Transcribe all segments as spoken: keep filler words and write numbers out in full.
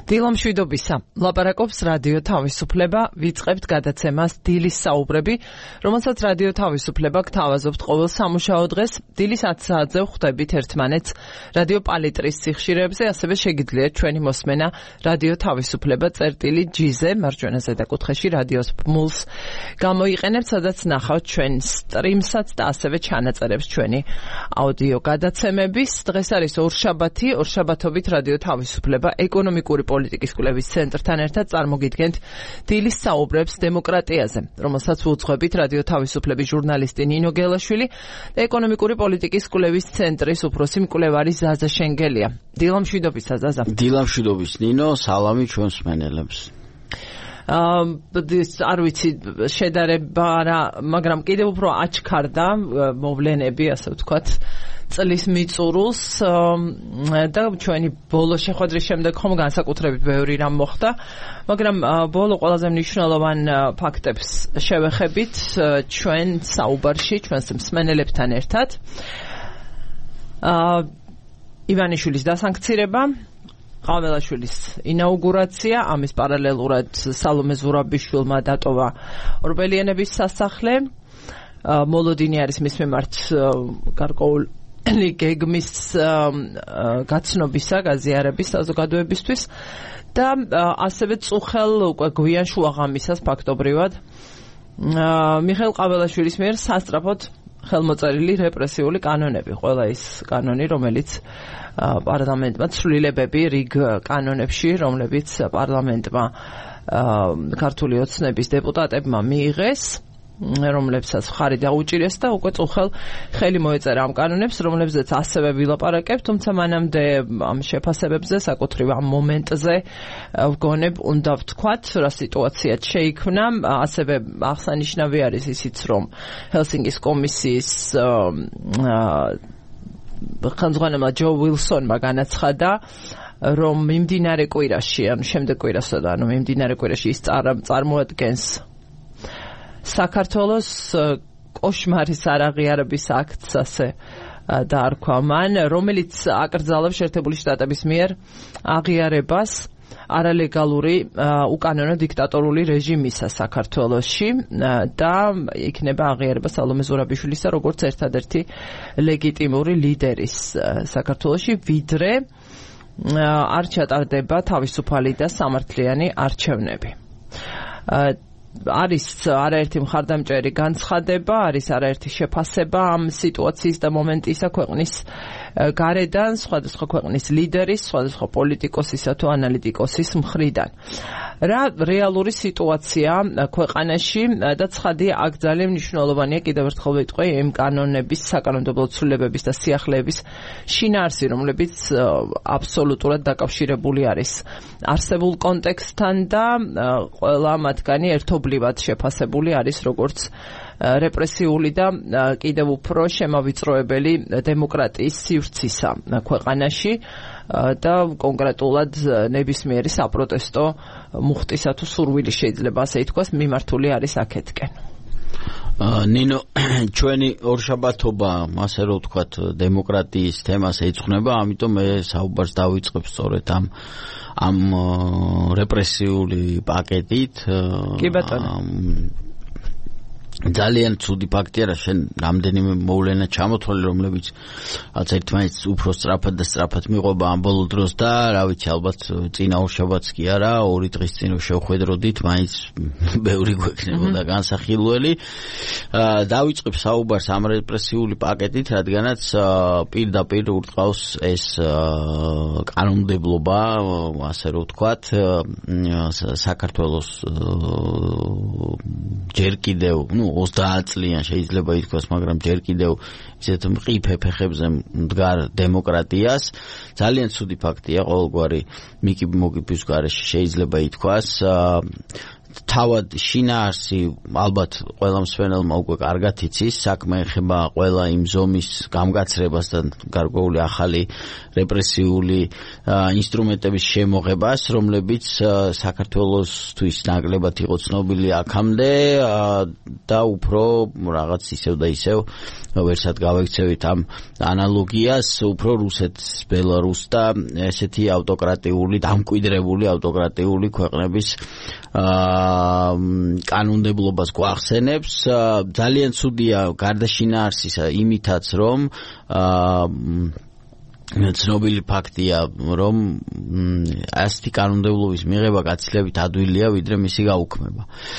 დილამშვიდობისა. ლაპარაკობს რადიო თავისუფლება, ვიწყებთ გადაცემას დილის საუბრები, რომელსაც რადიო თავისუფლება გთავაზობთ ყოველ სამუშაო დღეს. დილის ათ საათზე ვხვდებით ერთმანეთს რადიო პალიტრის სიხშირეებზე, ასევე შეგიძლიათ ჩვენი მოსმენა რადიო თავისუფლება წერტილი ჯიზე, მარჯვენა ზედაკუთხეში რადიოს ბმულს გამოიყენებთ, სადაც ნახავთ ჩვენ სტრიმსაც და ასევე ჩანაწერებს ჩვენი აუდიო გადაცემების. დღეს არის ორშაბათი, ორშაბათობით რადიო თავისუფლება ეკონომიკური პოლიტიკის კვლევის ცენტრთან ერთად წარმოგიდგენთ დილის საუბრებს დემოკრატიაზე, რომელსაც უძღვებით რადიო თავისუფლების ჟურნალისტი ნინო გელაშვილი და ეკონომიკური პოლიტიკის კვლევის ცენტრის უფროსი მკვლევარი ზაზა შენგელია. დილამშვიდობისა ზაზა. დილამშვიდობის ნინო, სალამი ჩვენს მსმენელებს. არ ვიცი შედარება რა, მაგრამ კიდევ უფრო აჩქარდა მოვლენები, ასე ვთქვათ, წლის მიწურულს და ჩვენი ბოლო შეხვედრის შემდეგ ხომ განსაკუთრებით ბევრი რამ მოხდა, მაგრამ ბოლო ყველაზე მნიშვნელოვან ფაქტებს შევეხებით ჩვენ საუბარში, ჩვენს მსმენელებთან ერთად. ივანიშვილის დასანქცირება, ყაველაშვილის ინაუგურაცია, ამის პარალელურად სალომე ზურაბიშვილმა დატოვა ორბელიანების სასახლე. მოლოდინი არის მის მიმართ გარკვეული გეგმის გაცნობისა, გაზიარების საზოგადოებისთვის და ასევე წუხელ უკვე გვიან შუაღამისას ფაქტობრივად მიხეილ ყაველაშვილის მიერ სასწრაფოდ ხელმოწერილი რეპრესიული კანონები, ყველა ის კანონი, რომელიც პარლამენტმა ცვლილებები რიგ კანონებში, რომლებიც პარლამენტმა ქართული ოცნების დეპუტატებმა მიიღეს, რომლებსაც ხარი დაუჭირეს და უკვე წუხელ ხელი მოეწერა ამ კანონებს, რომლებზეც ასევე ვილაპარაკებ, თუმცა მანამდე ამ შეფასებებზე, საკუთრივ ამ მომენტზე ვგონებ უნდა ვთქვათ, რა სიტუაციაც შეიქმნა. ასევე აღსანიშნავი არის ისიც, რომ ჰელსინკის კომისიის ხელმძღვანელმა ჯო ვილსონმა განაცხადა, რომ მიმდინარე კვირაში, ანუ შემდეგ კვირასა და ანუ მიმდინარე კვირაში ის წარმოადგენს საქართველოს კოშმარის არაღიარების აქტს, ასე დაარქვა მან, რომელიც აკრძალავს შეერთებული შტატების მიერ აღიარებას არალეგალური უკანონო დიქტატორული რეჟიმისა საქართველოში და იქნება აღიარება სალომე ზურაბიშვილისა როგორც ერთადერთი ლეგიტიმური ლიდერის საქართველოში, ვიდრე არ ჩატარდება თავისუფალი და სამართლიანი არჩევნები. არის არაერთი მხარდამჭერი განცხადება, არის არაერთი შეფასება ამ სიტუაციის და მომენტისა ქვეყნის გარედან, სხვადასხვა ქვეყნის ლიდერის, სხვადასხვა პოლიტიკოსისა თუ ანალიტიკოსის მხრიდან. რა რეალური სიტუაცია ქვეყანაში და ცხადია, აქ ძალიან მნიშვნელოვანია კიდევ ერთხელ ვიტყვი იმ კანონების, საკანონმდებლო ცვლილებების და სიახლეების შინაარსი, რომლებიც აბსოლუტურად დაკავშირებული არის არსებულ კონტექსტთან და ყველა მათგანი ერთობლივად შეფასებული არის როგორც რეპრესიული და კიდევ უფრო შემავიწროებელი დემოკრატიის სივრცისა ქვეყანაში და კონკრეტულად ნებისმიერი საპროტესტო მუხტისა თუ სურვილი შეიძლება ასე ითქვას მიმართული არის აქეთკენ. ნინო, ჩვენი ორშაბათობა, ასე რომ ვთქვათ, დემოკრატიის თემას ეძღვნება, ამიტომ მე საუბარს დავიწყებ სწორედ ამ ამ რეპრესიული პაკეტით. კი ბატონო. ძალიან ცუდი ფაქტია, რა შენ რამდენიმე მოვლენა ჩამოთვალე, რომლებიც რაც ერთმანეთს უფრო სწრაფად და სწრაფად მიყვება ამ ბოლო დროს და რა ვიცი, ალბათ წინა ორშაბათს კი არა, ორი დღის წინ შევხვედროდით, მაინც ბევრი გვექნებოდა განსახილველი. დავიწყებ საუბარს ამ რეპრესიული პაკეტით, რადგანაც პირდაპირ ურტყავს ეს კანონმდებლობა, ასე რომ ვთქვათ, საქართველოს ჯერ კიდევ, ნუ ოცდაათ წლიან შეიძლება ითქვას, მაგრამ ჯერ კიდევ ისეთ მყიფე ფეხებზე მდგარ დემოკრატიას. ძალიან ცუდი ფაქტია, ყოველგვარი მიკი მოგიბის გარეშე შეიძლება ითქვას. თავად შინაარსი ალბათ ყველა მსმენელმა უკვე კარგად იცის, საქმე ეხება ყველა იმ ზომის გამგაცრებას და გარკვეული ახალი რეპრესიული ინსტრუმენტების შემოღებას, რომლებიც საქართველოსთვის ნაკლებად იყო ცნობილი აქამდე და უფრო რაღაც ისევ და ისევ ვერსად გავექცევით ამ ანალოგიას, უფრო რუსეთს, ბელარუსს და ესეთი ავტოკრატიული, დამკვიდრებული ავტოკრატიული ქვეყნების კანონმდებლობას გვახსენებს. ძალიან ცუდია გარდა შინაარსისა იმითაც, რომ ცნობილი ფაქტია, რომ ასეთი კანონმდებლობის მიღება გაცილებით ადვილია, ვიდრე მისი გაუქმება.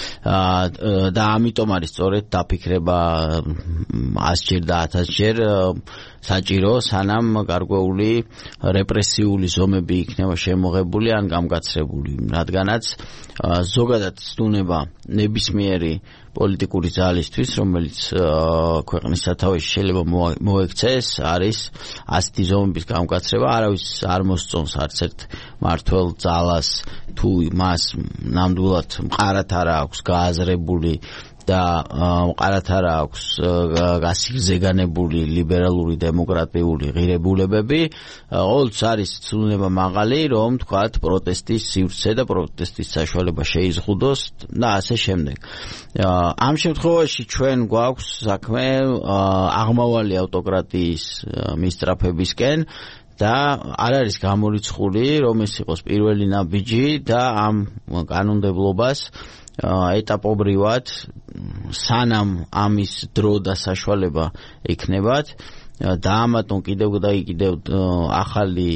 და ამიტომ არის სწორედ დაფიქრება ასჯერ და ათასჯერ საჭირო, სანამ გარკვეული რეპრესიული ზომები იქნება შემოღებული ან გამგაცრებული, რადგანაც ზოგადად ცდუნება ნებისმიერი პოლიტიკური ძალისთვის, რომელიც ქვეყნის სათავეში შეიძლება მოექცეს, არის ასეთი ზომების გამგაცრება. არავის არ მოსწონს არც ერთ მმართველ ძალას, თუ მას ნამდვილად მყარად არ აქვს გააზრებული და მყარად არ აქვს გასიზეგანებული ლიბერალური დემოკრატიული ღირებულებები, ყოველთვის არის ცდუნება მაღალი, რომ თქვათ პროტესტის სივრცე და პროტესტის საშუალება შეიზღუდოს და ასე შემდეგ. ამ შემთხვევაში ჩვენ გვაქვს საქმე აღმავალი ავტოკრატიის მისწრაფებისკენ და არ არის გამორიცხული, რომ ეს იყოს პირველი ნაბიჯი და ამ კანონმდებლობას ეტაპობრივად სანამ ამის დრო და საშუალება იქნებათ დაამატონ კიდევ და კიდევ ახალი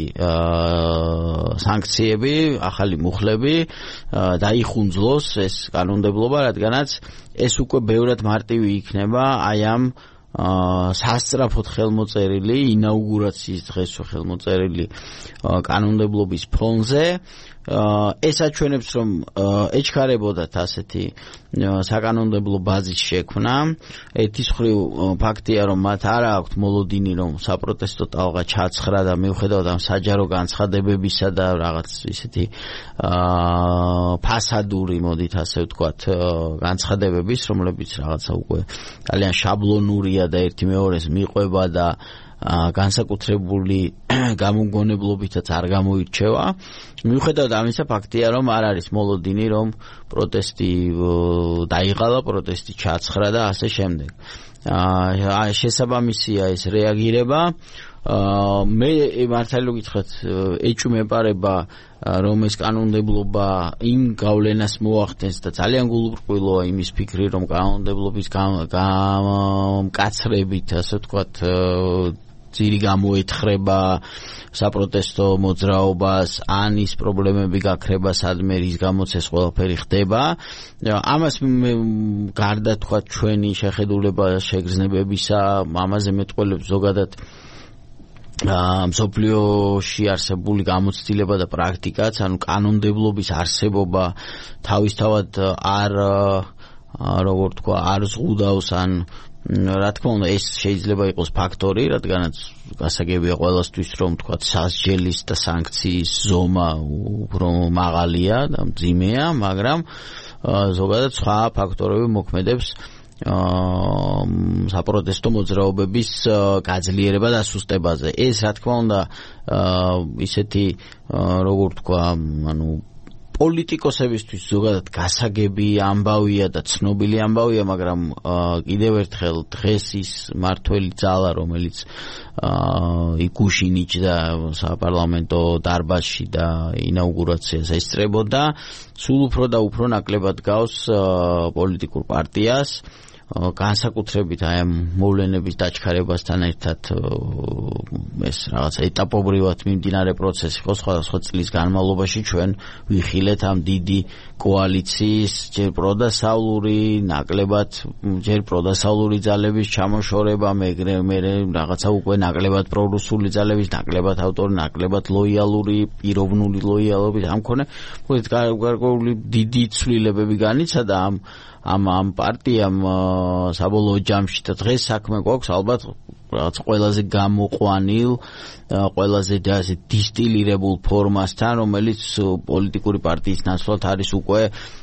სანქციები, ახალი მუხლები, დაიხუნძლოს ეს კანონმდებლობა, რადგანაც ეს უკვე ბევრად მარტივი იქნება აი ამ სასწრაფოდ ხელმოწერილი ინაუგურაციის დღეს ხელმოწერილი კანონმდებლობის ფონზე. ეს აჩვენებს, რომ ეჩქარებოდათ ასეთი საკანონმდებლო ბაზის შექმნა. ერთის მხრივ ფაქტია, რომ მათ არ აქვთ მოლოდინი, რომ საპროტესტო ტალღა ჩაცხრა და მიუხედავად ამ საჯარო განცხადებებისა და რაღაც ისეთი ფასადური, მოდით ასე ვთქვათ, განცხადებების, რომლებიც რაღაცა უკვე ძალიან შაბლონურია და ერთი მეორეს მიყვება და განსაკუთრებული გამოგონებლობითაც არ გამოირჩევა. მიუხედავად ამისა, ფაქტია, რომ არ არის მოლოდინი, რომ პროტესტი დაიღალა, პროტესტი ჩაცხრა და ასე შემდეგ. შესაბამისია ეს რეაგირება. მე მართალი გითხრათ, ეჭვმეპარება, რომ ეს კანონმდებლობა იმ გავლენას მოახდენს და ძალიან გულუბრყვილოა იმის ფიქრი, რომ კანონმდებლობის გამკაცრებით, ასე ვთქვათ, ძირი გამოეთხრება საპროტესტო მოძრაობას, ან ის პრობლემები გაქრება სადმე, რის გამოც ეს ყველაფერი ხდება. ამას გარდა თქვათ ჩვენი შეხედულება შეგრძნებებისა, ამაზე მეტყველებს ზოგადად მსოფლიოში არსებული გამოცდილება და პრაქტიკაც, ანუ კანონმდებლობის არსებობა თავისთავად არ როგორ თქვა, არ ზღუდავს, ან რა თქმა უნდა ეს შეიძლება იყოს ფაქტორი, რადგანაც გასაგებია ყველასთვის, რომ თქვა სასჯელის და სანქციის ზომა უფრო მაღალია და მძიმეა, მაგრამ ზოგადად სხვა ფაქტორები მოქმედებს საპროტესტო მოძრაობების გაძლიერება და სუსტებაზე. ეს რა თქმა უნდა ისეთი როგორ თქვა, ანუ პოლიტიკოსებისთვის ზოგადად გასაგები ამბავია და ცნობილი ამბავია, მაგრამ კიდევ ერთხელ დღეს ის მართველი ძალა, რომელიც იგუში ნიჭდა საპარლამენტო დარბაზში და ინაუგურაციას ესწრებოდა, სულ უფრო და უფრო ნაკლებად გავს პოლიტიკურ პარტიას. განსაკუთრებით აი ამ მოვლენების დაჩქარებასთან ერთად ეს რაღაც ეტაპობრივად მიმდინარე პროცესი ხო სხვადასხვა წლის განმავლობაში ჩვენ ვიხილეთ ამ დიდი კოალიციის ჯერ პროდასავლური, ნაკლებად ჯერ პროდასავლური ძალების ჩამოშორება, მეგრე მე რაღაცა უკვე ნაკლებად პრორუსული ძალების, ნაკლებად ავტორი, ნაკლებად ლოიალური, პიროვნული ლოიალობით ამ მქონე გარკვეული დიდი ცვლილებები განიცადა ამ ამ ამ პარტიამ საბოლოო ჯამში და დღეს საქმე გვაქვს ალბათ რაღაც ყველაზე გამოყვანილ, ყველაზე ასე დისტილირებულ ფორმასთან, რომელიც პოლიტიკური პარტიის ნაცვლად არის უკვე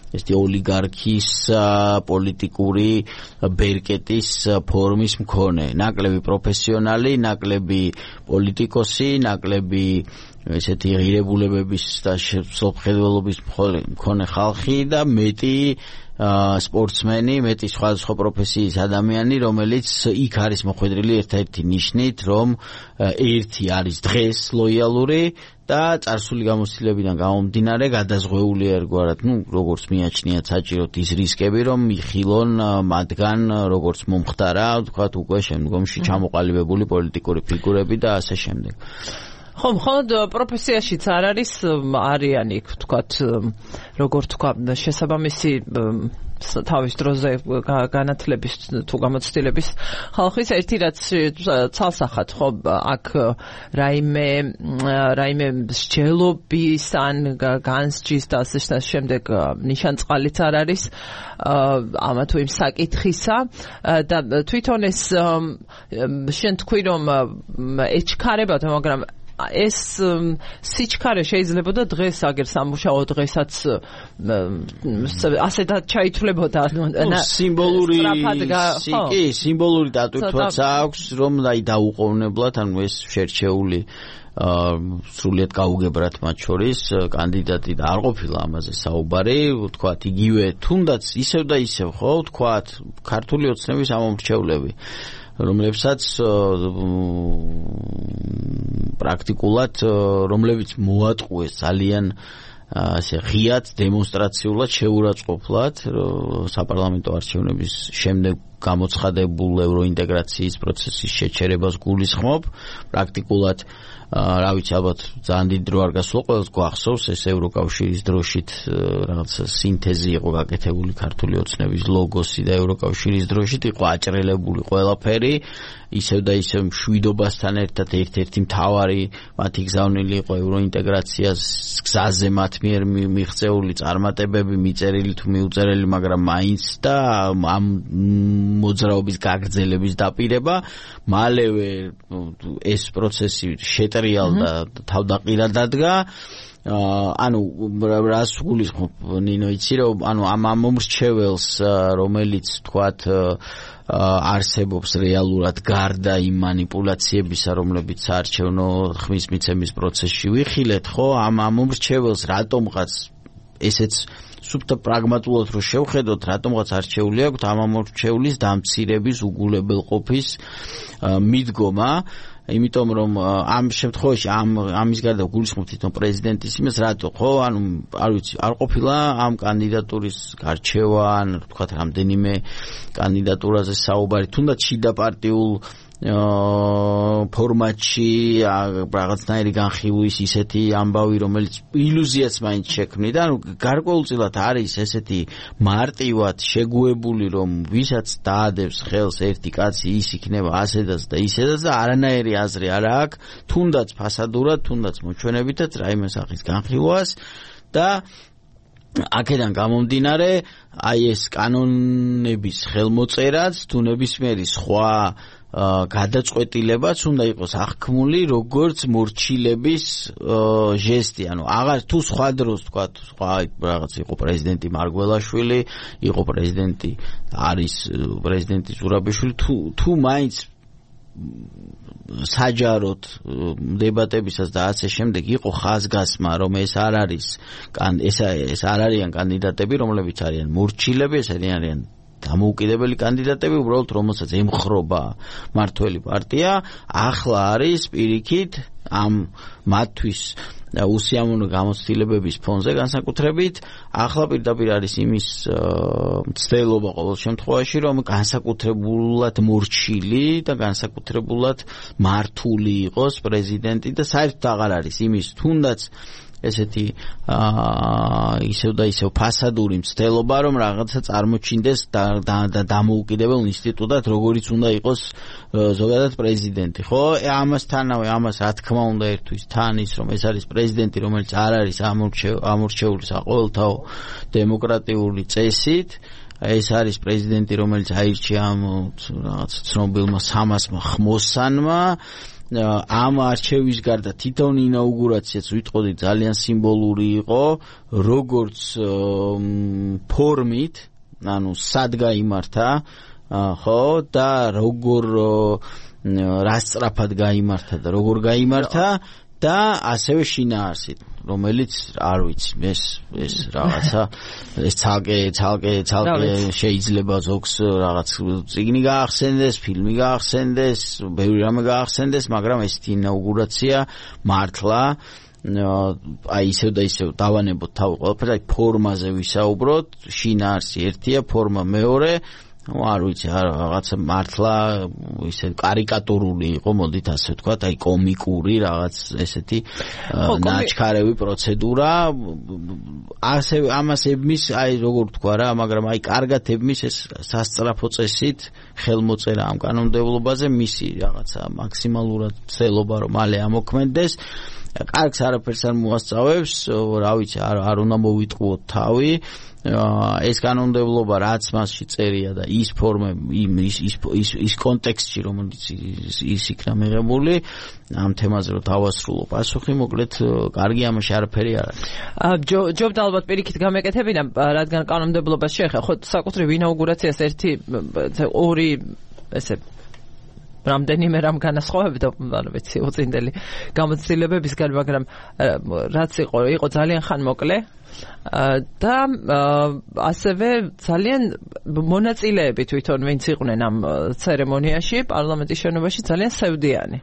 ესეთი ოლიგარქის პოლიტიკური ბერკეტის ფორმის მქონე, ნაკლები პროფესიონალი, ნაკლები პოლიტიკოსი, ნაკლები ესეთი ღირებულებების და მსოფლმხედველობის მქონე ხალხი და მეტი სპორტსმენი, მეტი სხვადასხვა პროფესიის ადამიანი, რომელიც იქ არის მოხვედრილი ერთ-ერთი ნიშნით, რომ ერთი არის დღეს ლოიალური და წარსული გამოცდილებიდან გამომდინარე გადაზღვეული ერთგვარად, ну, როგორც მიაჩნიათ საჭიროდ ის რისკები, რომ იხილონ მათგან როგორც მომხდარა, თქვათ უკვე შემდგომში ჩამოყალიბებული პოლიტიკური ფიგურები და ასე შემდეგ. ხო, მხოლოდ პროფესიაშიც არ არის არიანი, თქვათ, როგორ თქვა, შესაბამისი თავის დროზე განათლების თუ გამოცდილების ხალხის ერთი რაც ცალსახად, ხო, აქ რაიმე რაიმე მსჯელობის ან განსჯის და ასე შემდეგ ნიშანწყალიც არ არის ამა თუ იმ საკითხისა და თვითონ ეს შენ თქვი რომ ეჩქარებათ, მაგრამ ეს სიჩქარე შეიძლება და დღეს აგერ სამუშაო დღესაც ასეთად ჩაითვლებოდა სიმბოლური კი სიმბოლური დატვირთვაც აქვს რომ აი დაუყოვნებლად ანუ ეს შერჩეული სრულიად გაუგებრათ მათ შორის კანდიდატი და არ ყოფილა ამაზე საუბარი, ვთქვათ, იგივე თუნდაც ისევ და ისევ, ხო, ვთქვათ, ქართული ოცნების ამომრჩევლები რომლებსაც პრაქტიკულად რომლებიც მოატყუეს ძალიან ასე ღიად დემონსტრაციულად შეურაცხყოფლად საპარლამენტო არჩევნების შემდეგ გამოცხადებულ ევროინტეგრაციის პროცესის შეჩერებას გულისხმობ პრაქტიკულად რა ვიცი ალბათ ძალიან დიდ დრო არ გასულა ყველას გვახსოვს ეს ევროკავშირის დროშით რაღაცა სინთეზი იყო გაკეთებული ქართული ოცნების ლოგოსი და ევროკავშირის დროშით იყო აჭრელებული ყველაფერი ისევ და ისევ მშვიდობასთან ერთად ერთ-ერთი მთავარი მათი გზავნილი იყო ევროინტეგრაციას გზაზე მათ მიერ მიღწეული წარმატებები მიწერილი თუ მიუწერელი მაგრამ მაინც და ამ მოძრაობის გაგრძელების დაპირება მალევე ეს პროცესი შეტრიალ და თავდაყირა დადგა ანუ რას გულისხმობ ნინო იცი რომ ანუ ამ მომრჩეველს რომელიც თქვათ არსებობს რეალურად გარდა იმ манипуляციებისა რომლებიც საარჩევნო ხმის მიცემის პროცესში ვიხილეთ ხო ამ მომრჩეველს რატომღაც ესეც სუფთა პრაგმატულად რო შევხედოთ რატომღაც არჩეული აქვს ამ მომრჩევლის დამცირების უგულებელყოფის მიდგომა იმიტომ რომ ამ შემთხვევაში ამ ამის გარდა გულისხმობთ თვითონ პრეზიდენტის იმას რატო ხო ანუ არ ვიცი არ ყოფილა ამ კანდიდატურის გარჩევა ან თქვათ რამდენიმე კანდიდატურაზე საუბარი თუნდაც შიდა პარტიულ ფორმატში რაღაცნაირი განხილვის ისეთი ამბავი რომელიც ილუზიაც მაინც შექმნიდა ანუ გარკვეულწილად არის ესეთი მარტივად შეგუებული რომ ვისაც დაადებს ხელს ერთი კაცი ის იქნება ასედაც და ისედაც და არანაირი აზრი არ აქვს თუნდაც ფასადურად თუნდაც მოჩვენებითაც რაიმე სახის განხილვას და აქედან გამომდინარე აი ეს კანონების ხელმოწერაც თუ ნებისმიერი სხვა გადაწყვეტილებაც უნდა იყოს აღქმული როგორც მორჩილების ჟესტი ანუ აღარ თუ სხვა დროს თქვა სხვა რაღაც იყო პრეზიდენტი მარგველაშვილი იყო პრეზიდენტი არის პრეზიდენტი ზურაბიშვილი თუ თუ მაინც საჯაროდ დებატებისას და ასე შემდეგ იყო ხაზგასმა რომ ეს არ არის ეს ეს არ არიან კანდიდატები რომლებიც არიან მორჩილები ეს არიან დამოუკიდებელი კანდიდატები უბრალოდ რომელსაც ემხრობა მართველი პარტია ახლა არის პირიქით ამ მათთვის უსიამოვნო გამოცდილებების ფონზე განსაკუთრებით ახლა პირდაპირ არის იმის მცდელობა ყოველ შემთხვევაში რომ განსაკუთრებულად მორჩილი და განსაკუთრებულად მართული იყოს პრეზიდენტი და საერთოდ აღარ არის იმის თუნდაც ესეთი ისევ და ისევ ფასადური მცდელობა რომ რაღაცა წარმოჩინდეს და დამოუკიდებელ ინსტიტუტად როგორიც უნდა იყოს ზოგადად პრეზიდენტი ხო ამასთანავე ამას რა თქმა უნდა ერთვის თან ის რომ ეს არის პრეზიდენტი რომელიც არ არის ამორჩეული საყოველთაო დემოკრატიული წესით ეს არის პრეზიდენტი რომელიც აირჩია ამ რაღაც ცნობილმა სამასმა ხმოსანმა ამ არჩევის გარდა თითოეული ინაუგურაციაც ვიტყოდი ძალიან სიმბოლური იყო, როგორც ფორმით, ანუ სად გაიმართა, ხო, და როგორ რა სწრაფად გაიმართა და როგორ გაიმართა და ასევე შინაარსით, რომელიც არ ვიცი, ეს ეს რაღაცა ეს ცალკე ცალკე ცალკე შეიძლება ზოგს რაღაც წიგნი გაახსენდეს, ფილმი გაახსენდეს, ბევრი რამე გაახსენდეს, მაგრამ ეს ინაუგურაცია მართლა აი ისევ და ისევ დავანებოთ თავი ყველაფერს, აი ფორმაზე ვისაუბროთ, შინაარსი ერთია, ფორმა მეორე, ну, არ ვიცი, რაღაცა მართლა ისე კარიკატურული იყო, მოდით ასე ვთქვათ, აი კომიკური რაღაც ესეთი ნაჩქარევი პროცედურა, ასევე ამას ებმის, აი როგორ ვთქვა რა, მაგრამ აი კარგად ებმის ეს სასწრაფო წესით ხელმოწერა ამ კანონმდებლობაზე, მისი რაღაცა მაქსიმალურად ცელობა რომ მალე ამოქმედდეს. კარგს არაფერს არ მოასწავებს, რა ვიცი, არ არ უნდა მოვიტყუოთ თავი. ეს კანონმდებლობა რაც მასში წერია და ის ფორმები, ის ის ის ის კონტექსტში, რომელიც ის იქნა მიღებული, ამ თემაზე რომ დავასრულო პასუხი, მოკლედ კარგი ამაში არაფერი არ არის. ჯობდა ალბათ პირიქით გამეკეთებინა, რადგან კანონმდებლობას შეეხება, ხო საკუთრივ ინაუგურაციას ერთი ორი ესე რამდენიმე რამ განასხვავებდა, ანუ ვიცი, უწინდელი გამოცდილებებისგან, მაგრამ რაც იყო, იყო ძალიან ხანმოკლე და ასევე ძალიან მონაწილეები თვითონ ვინც იყვნენ ამ ცერემონიაში, პარლამენტის შენობაში ძალიან სევდიანი.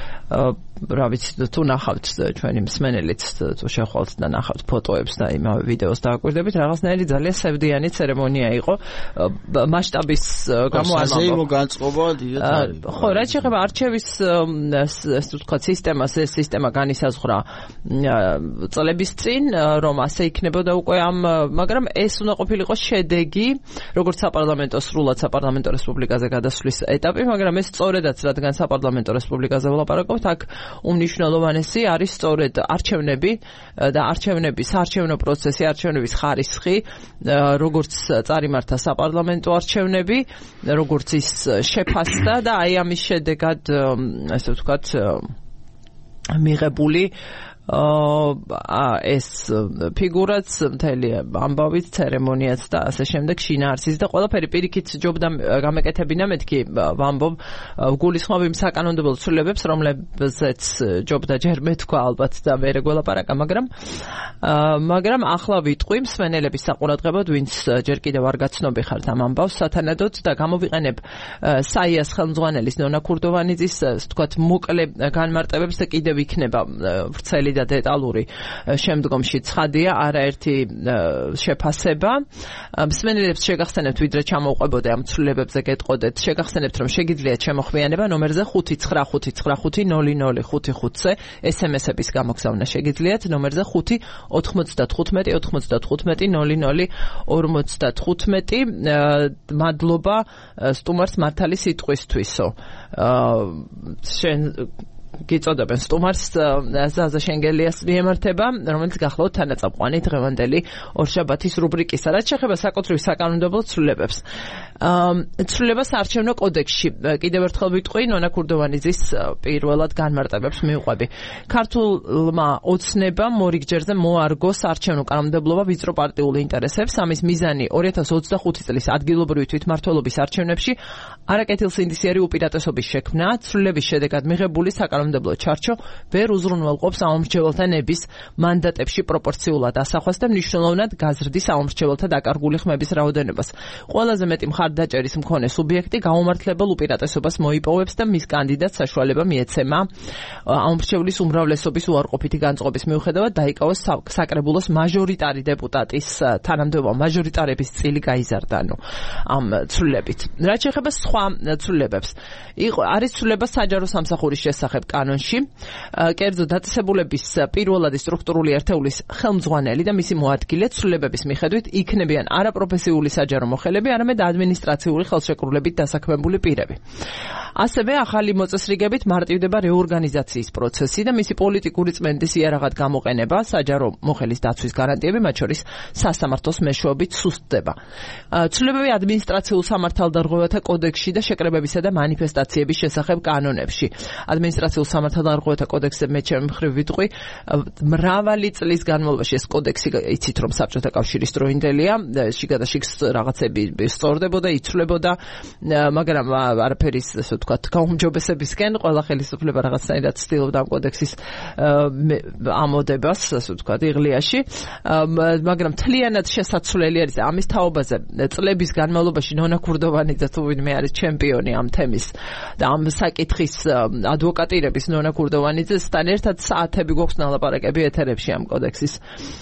რა ვიცი, თუ ნახავთ ჩვენი მსმენელიც, თუ შეხვალთ და ნახავთ ფოტოებს და იმავე ვიდეოს დააკვირდებით, რაღაცნაირი ძალიან სევდიანი ცერემონია იყო, მასშტაბის გამო არ მომავალ განწყობა დიდად არის. ხო, რაც შეეხება არჩევის ეს ვთქვათ სისტემას, ეს სისტემა განისაზღვრა წლების წინ, რომ ასე იქნებოდა უკვე ამ, მაგრამ ეს უნდა ყოფილიყო შედეგი, როგორც საპარლამენტო სრულად საპარლამენტო რესპუბლიკაზე გადასვლის ეტაპი, მაგრამ ეს სწორედაც, რადგან საპარლამენტო რესპუბლიკაზე ვლაპარაკობთ, აქ უმნიშვნელოვანესი არის სწორედ არჩევნები და არჩევნების საარჩევნო პროცესი, არჩევნების ხარისხი, როგორც წარიმართა საპარლამენტო არჩევნები, როგორც ის შეფასდა და აი ამის შედეგად, ასე ვთქვათ, მიღებული ეს ფიგურაც, მთელი ამბავით, ცერემონიაც და ასე შემდეგ, შინაარსის და ყველაფერი პირიქით ჯობდა გამეკეთებინა, მეთქი ვამბობ, გულისხმობ იმ საკანონმდებლო ცვლილებებს, რომლებზეც ჯობდა ჯერ მეთქვა ალბათ და მერე გველაპარაკა, მაგრამ მაგრამ ახლა ვიტყვი მსმენელების საყურადღებოდ, ვინც ჯერ კიდევ არ გაცნობი ხართ ამ ამბავს სათანადოდ და გამოვიყენებ საიას ხელმძღვანელის ნონა ქურდოვანიძის, ვთქვათ, მოკლე განმარტებებს და კიდევ იქნება ვრცელი და დეტალური შემდგომში ცხადია არაერთი შეფასება. მსმენელებს შეგახსენებთ, ვიდრე ჩამოვყვებოდე ამ ცვლილებებზე გეტყოდეთ, შეგახსენებთ, რომ შეგიძლიათ შემოხვიანება ნომერზე ხუთი ცხრა ხუთი ცხრა ხუთი ნული ნული ხუთი ხუთზე ესემესების გამოგზავნა შეგიძლიათ ნომერზე ხუთი ოთხმოცდათხუთმეტი ოთხმოცდათხუთმეტი ნული ნული ორმოცდათხუთმეტი. მადლობა სტუმარს მართალი სიტყვისთვისო. შენ გიწოდებენ სტუმარს ზაზა შენგელიას მიემართება, რომელიც გახლავთ თანაწამყვანი დღევანდელი ორშაბათის რუბრიკისა. რაც შეეხება საკუთრივ საკანონმდებლო ცვლილებებს, ცვლილებას საარჩევნო კოდექსში კიდევ ერთხელ ვიტყვი, ნონა ქურდოვანიძის პირველად განმარტებებს მივყვები. ქართულმა ოცნებამ მორიგჯერზე მოარგო საარჩევნო კანონმდებლობა ვიწრო პარტიულ ინტერესებს. ამის მიზანი ორი ათას ოცდახუთი წლის ადგილობრივი თვითმმართველობის არჩევნებში არაკეთილსინდისიერი უპირატესობის შექმნა. ცვლილების შედეგად მიღებული საკანონმდებლო ჩარჩო ვერ უზრუნველყოფს საომრჩეველთა ნების მანდატებში პროპორციულად ასახვას და მნიშვნელოვნად გაზრდის საომრჩეველთა დაკარგული ხმების რაოდენობას. ყველაზე მეტი მხარდაჭერის მქონე სუბიექტი გაუმართლებელ უპირატესობას მოიპოვებს და მის კანდიდატს საშუალება მიეცემა აუმრჩევლის უმრავლესობის უარყოფითი განწყობის მიუხედავად დაიკავოს საკრებულოს მაჟორიტარი დეპუტატის თანამდებობა. მაჟორიტარების წილი გაიზარდა ამ ცვლილებით. რაც შეეხება სხვა ცვლილებებს, არის ცვლილება საჯარო სამსახურის შესახებ კანონში, კერძო დაწესებულების პირველადი სტრუქტურული ერთეულის ხელმძღვანელი და მისი მოადგილე ცვლილებების მიხედვით იქნებიან არა პროფესიული საჯარო მოხელეები, არამედ ადმინისტრაციული ხელშეკრულებით დასაქმებული პირები. ასევე ახალი მოწესრიგებით მარტივდება რეორგანიზაციის პროცესი და მისი პოლიტიკური წმენდის იარაღად გამოყენება, საჯარო მოხელის დაცვის გარანტიები, მათ შორის სასამართლოს მეშვეობით სუსტდება. ცვლილებები ადმინისტრაციულ სამართალდარღვევათა კოდექსში და შეკრებებისა და მანიფესტაციების შესახებ კანონებში. ადმინისტრაციულ სამართალდარღვევათა კოდექსზე მე ჩემი მხრივ ვიტყვი, მრავალი წლის განმავლობაში ეს კოდექსი იცით რომ საბჭოთა კავშირის დროინდელია, შიგადაშიგ რაღაცები სწორდებოდა, იცვლებოდა, მაგრამ არაფერის ასე ვთქვათ, გაუმჯობესებისკენ ყველა ხელისუფლება რაღაცნაირად ცდილობდა ამ კოდექსის ამოდებას, ასე ვთქვათ, იღლიაში, მაგრამ მთლიანად შესაძლებელი არის ამის თაობაზე წლების განმავლობაში ნონა ქურდოვანიძე თუ ვინმე არის ჩემპიონი ამ თემის და ამ საკითხის ადვოკატირების ნონა ქურდოვანიძესთან ერთად საათები გვაქვს ნალაპარაკები ეთერებში ამ კოდექსის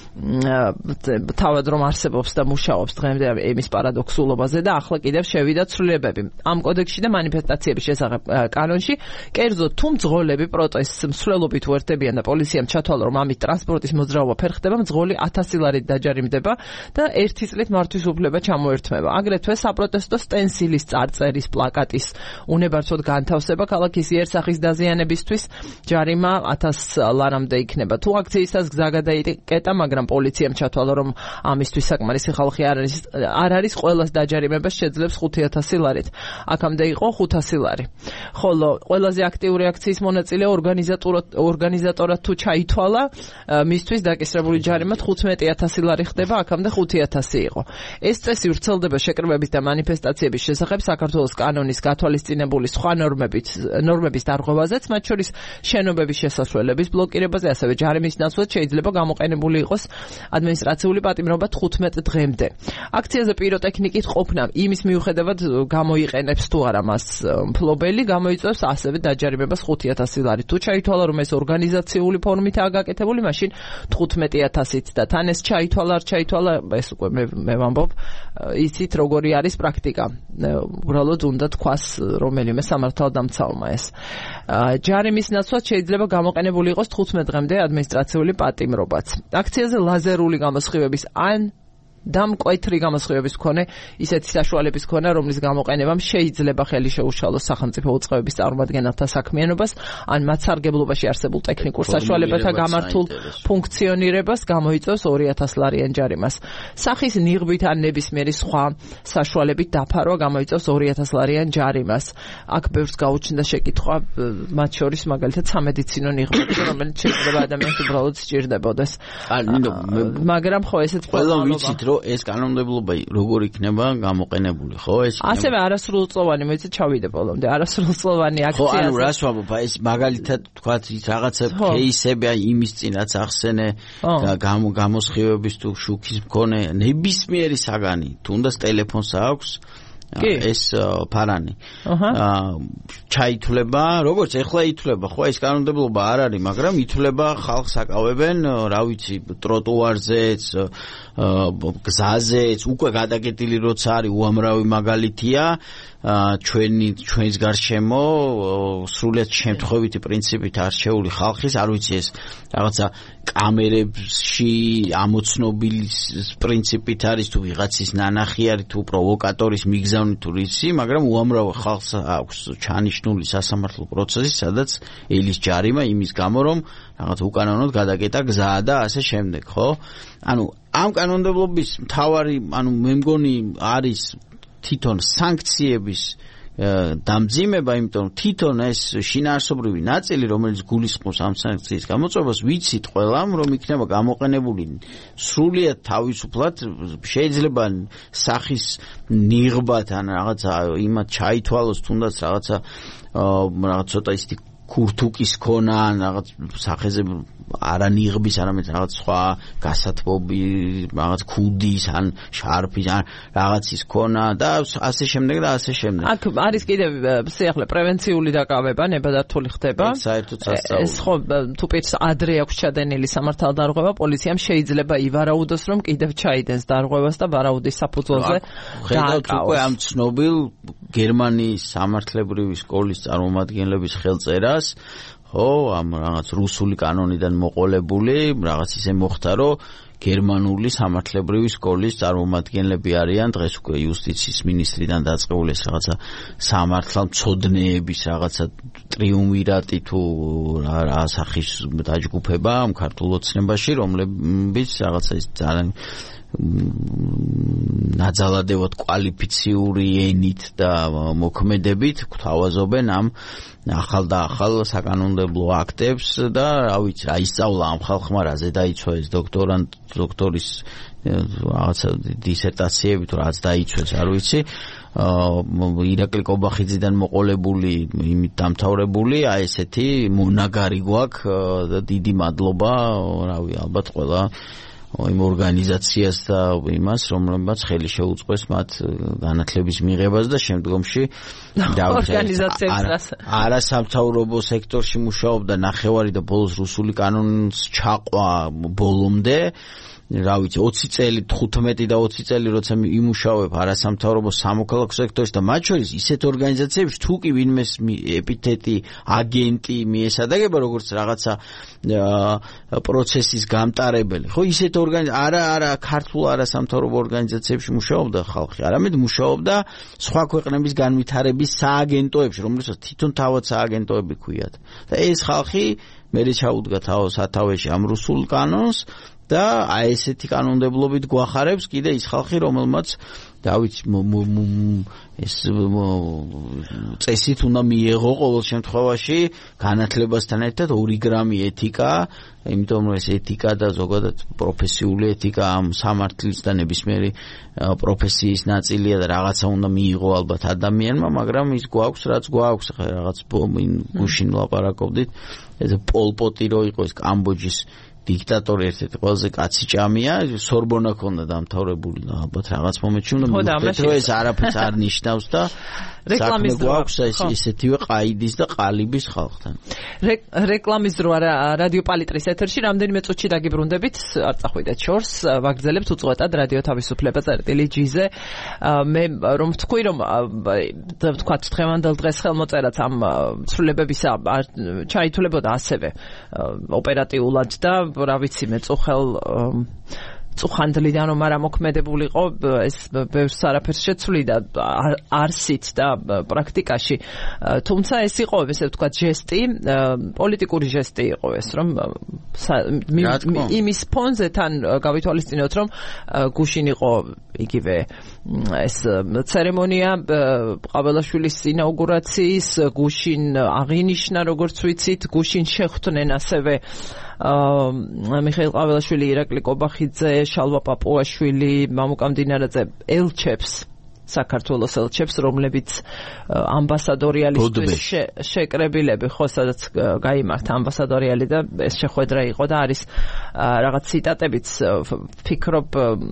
თავად რომ არსებობს და მუშაობს დღემდე იმის პარადოქსულობაზე და ახლა კიდევ შევიდა ცვლილებები ამ კოდექსში და მანიფესტაციების შესახებ კანონში. კერძოდ თუ მძღოლები პროტესტს მსვლელობით უერთდებიან და პოლიციამ ჩათვალა რომ ამით ტრანსპორტის მოძრაობა ფერხდება, მძღოლი ათასი ლარით დაჯარიმდება და ერთი წლით მართვის უფლება ჩამოერთმება. აგრეთვე საპროტესტო სტენსილის წარწერის პლაკატის უნებართვოდ განთავსება ქალაქის იერსახის დაზიანებისთვის ჯარიმა ათას ლარამდე იქნება. თუ აქციისას გზა გადაიკეტა, მაგრამ პოლიციამ ჩათვალა რომ ამისთვის საკმარისი ხალხი არ არის, არ არის ყველას დაჯარიმებას შეძლებს ხუთი ათასი ლარით. აქამდე იყო ხუთასი ლარი. ხოლო ყველაზე აქტიური აქციის მონაწილე ორგანიზატორად თუ ჩაითვალა, მისთვის დაკისრებული ჯარიმა თხუთმეტი ათასი ლარი ხდება, აქამდე ხუთი ათასი იყო. ეს წესი ვრცელდება შეკრებების და მანიფესტაციების შესახებ საქართველოს კანონის გათვალისწინებული სხვა ნორმებით, ნორმების დარღვევაზეც, მათ შორის შენობების შესასვლელების ბლოკირებაზე, ასევე ჯარიმის ნაცვლად შეიძლება გამოყენებული იყოს ადმინისტრაციული პატიმრობა თხუთმეტ დღემდე. აქციაზე პიროტექნიკით ყოფნა იმის მიუხედავად გამოიყენებს თუ არა მას მფლობელი, გამოიწვევს ასევე დაჯარიმებას ხუთი ათასი ლარი. თუ ჩაითვალა რომ ეს ორგანიზაციული ფორმითაა გაკეთებული, მაშინ თხუთმეტი ათასით და თან ეს ჩაითვალა, არ ჩაითვალა, ეს უკვე მე მე ვამბობ, იცით როგორი არის პრაქტიკა. უბრალოდ უნდა თქვას რომელიმე სამართალდამცავმა ეს. ჯარიმის ნაცვლად შეიძლება გამოყენებული იყოს თხუთმეტ დღემდე ადმინისტრაციული პატიმრობაც. აქციაზე ლაზერული გამოსხივების ან დამკვეთრი გამოსხივების მქონე ისეთი საშუალების მქონე, რომლის გამოყენებამ შეიძლება ხელი შეუშალოს სახელმწიფო უწყებების წარმომადგენელთა საქმიანობას, ან მათ სარგებლობაში არსებულ ტექნიკურ საშუალებათა გამართულ ფუნქციონირებას გამოიწვევს ორი ათასი ლარიან ჯარიმას. სახის ნიღბით ან ნებისმიერი სხვა საშუალებით დაფარვა გამოიწვევს ორი ათასი ლარიან ჯარიმას. აქ ბევრს გაუჩნდა შეკითხვა, მათ შორის მაგალითად სამედიცინო ნიღბები, რომელიც შეიძლება ადამიანს უბრალოდ სჭირდებოდეს. მაგრამ ხო ესეც ყველა ეს კანონმდებლობა როგორ იქნება გამოყენებული, ხო? ეს ასევე არასრულწლოვანი, მეც ჩავიდე ბოლომდე, არასრულწლოვანი აქცია. ხო, ანუ რას ვამბობ, ეს მაგალითად თქვათ ის რაღაცა кейსები, აი იმის წინაც ახსენე გამოსხივების თუ შუქის მქონე ნებისმიერი საგანი, თუნდაც ტელეფონს აქვს ეს ფარანი. ჩაითვლება, როგორც ეხლა ითვლება, ხო, ეს კანონმდებლობა არ არის, მაგრამ ითვლება ხალხს აკავებენ, რა ვიცი, ტროტუარზეც, გზაზეც, უკვე გადაკეტილი როცა არის უამრავი მაგალითია, ჩვენი ჩვენს გარშემო სრულიად შემთხვევითი პრინციპით არჩეული ხალხის, არ ვიცი ეს რაღაცა კამერებში ამოცნობილი პრინციპით არის თუ ვიღაცის ნანახი არის თუ პროვოკატორის მიგზავნი თუ რისი, მაგრამ უამრავ ხალხს აქვს ჩანიშნული სასამართლო პროცესი, სადაც ელის ჯარიმა იმის გამო, რომ რაღაც უკანონოდ გადაკეტა გზა და ასე შემდეგ, ხო? ანუ ამ კანონმდებლობის მთავარი, ანუ მე მგონი არის თვითონ სანქციების დამძიმება, იმიტომ რომ თვითონ ეს შინაარსობრივი ნაწილი, რომელიც გულისხმობს ამ სანქციის გამოწვევას, ვიცით ყველამ, რომ იქნება გამოყენებული სრულიად თავისუფლად, შეიძლება სახის ნიღბად ან რაღაცა იმათ ჩაითვალოს, თუნდაც რაღაცა რაღაც ცოტა ისეთი ქურთუკის ქონა, რაღაც სახეზე არა ნიღბის, არამედ რაღაც სხვა გასათბობი, რაღაც ქუდის ან შარფის ან რაღაცის ქონა და ასე შემდეგ და ასე შემდეგ. აქ არის კიდევ სიახლე პრევენციული დაკავება, ნებადართული ხდება. საერთოდ სასწაული. ეს ხო თუ პირს ადრე აქვს ჩადენილი სამართალდარღვევა, პოლიციამ შეიძლება ივარაუდოს, რომ კიდევ ჩაიდენს დარღვევას და ვარაუდის საფუძველზე ხედავთ უკვე ამ ცნობილ გერმანიის სამართლებრივი სკოლის წარმომადგენლების ხელწერას, ხო, ამ რაღაც რუსული კანონიდან მოყოლებული, რაღაც ისე მოხდა, რომ გერმანული სამართლებრივი სკოლის წარმომადგენლები არიან დღეს უკვე იუსტიციის მინისტრიდან დაწყებული ეს რაღაცა სამართალმცოდნეების რაღაცა ტრიუმვირატი თუ რა სახის დაჯგუფება ამ ქართულ ოცნებაში რომლებიც რაღაცა ის ძალიან ნაძალადევად კვალიფიციური ენით და მოქმედებით გვთავაზობენ ამ ახალ და ახალ საკანონმდებლო აქტებს და რა ვიცი რა ისწავლა ამ ხალხმა რაზე დაიცვა ეს დოქტორანტ დოქტორის რაღაცა დისერტაციები თუ რაც დაიცვეს არ ვიცი ირაკლი კობახიძიდან მოყოლებული იმით დამთავრებული აი ესეთი მონაგარი გვაქვს და დიდი მადლობა რავი ალბათ ყველა იმ ორგანიზაციას და იმას რომლებმაც ხელი შეუწყეს მათ განათლების მიღებას და შემდგომში არასამთავრობო სექტორში მუშაობდა ნახევარი და ბოლოს რუსული კანონის ჩაყვა ბოლომდე რა ვიცი ოცი წელი თხუთმეტი და ოცი წელი როცა იმუშავებ არასამთავრობო სამოქალაქო სექტორში და მათ შორის ისეთ ორგანიზაციებში თუ კი ვინმეს ეპითეტი აგენტი მიესადაგება როგორც რაღაცა პროცესის გამტარებელი ხო ისეთ ორგანიზაციებში არა არა ქართულ არასამთავრობო ორგანიზაციებში მუშაობდა ხალხი არამედ მუშაობდა სხვა ქვეყნების განვითარების სააგენტოებში რომელსაც თვითონ თავად სააგენტოები ქვიათ და ეს ხალხი მერე ჩაუდგა სათავეში ამ რუსულ კანონს და აი ესეთი კანონმდებლობით გვახარებს კიდე ის ხალხი რომელმაც და ვიცი ეს წესით უნდა მიიღო ყოველ შემთხვევაში განათლებასთან ერთად ორი გრამი ეთიკა იმიტომ რომ ეს ეთიკა და ზოგადად პროფესიული ეთიკა ამ სამართლის და ნებისმიერი პროფესიის ნაწილია და რაღაცა უნდა მიიღო ალბათ ადამიანმა მაგრამ ის გვაქვს რაც გვაქვს რაღაც გუშინ ლაპარაკობდით ეს პოლპოტი რო იყო ეს კამბოჯის დიქტატორი ერთ-ერთი ყველაზე კაცი ჭამია სორბონა ქონდა დამთავრებული და ალბათ რაღაც მომენტში უნდა მივხვდეთ რომ ეს არაფერს არ ნიშნავს და რეკლამის დრო აქვს ისეთივე ყაიდის და ყალიბის ხალხთან რეკლამის დრო რადიო პალიტრის ეთერში რამდენიმე წუთში დაგიბრუნდებით არ წახვიდეთ შორს ვაგრძელებთ უწყვეტად რადიო თავისუფლება წერტილი ჯიზე მე რომ ვთქვი რომ ვთქვათ დღევანდელ დღეს ხელმოწერაც ამ ცვლილებებისა ჩაითვლებოდა ასევე ოპერატიულად და რა ვიცი მე წუხელ წუხანდლიდან რომ არა მოქმედებულიყო ეს ბევრს არაფერს შეცვლიდა არსით და პრაქტიკაში თუმცა ეს იყო ესე ვთქვათ ჟესტი პოლიტიკური ჟესტი იყო ეს რომ იმის ფონზე თან გავითვალისწინოთ რომ გუშინ იყო იგივე ეს ცერემონია ყაბელაშვილის ინაუგურაციის გუშინ აღინიშნა როგორც ვიცით გუშინ შეხვდნენ ასევე მიხეილ ყაბელაშვილი, ირაკლი კობახიძე, შალვა პაპუაშვილი, მამუკა მდინარაძე ელჩებს საქართველოს ელჩებს, რომლებიც ამბასადორიალისთვის შეკრებილები, ხო, სადაც გაიმართა ამბასადორიალი და ეს შეხვედრა იყო და არის რაღაც ციტატებიც ფიქრობ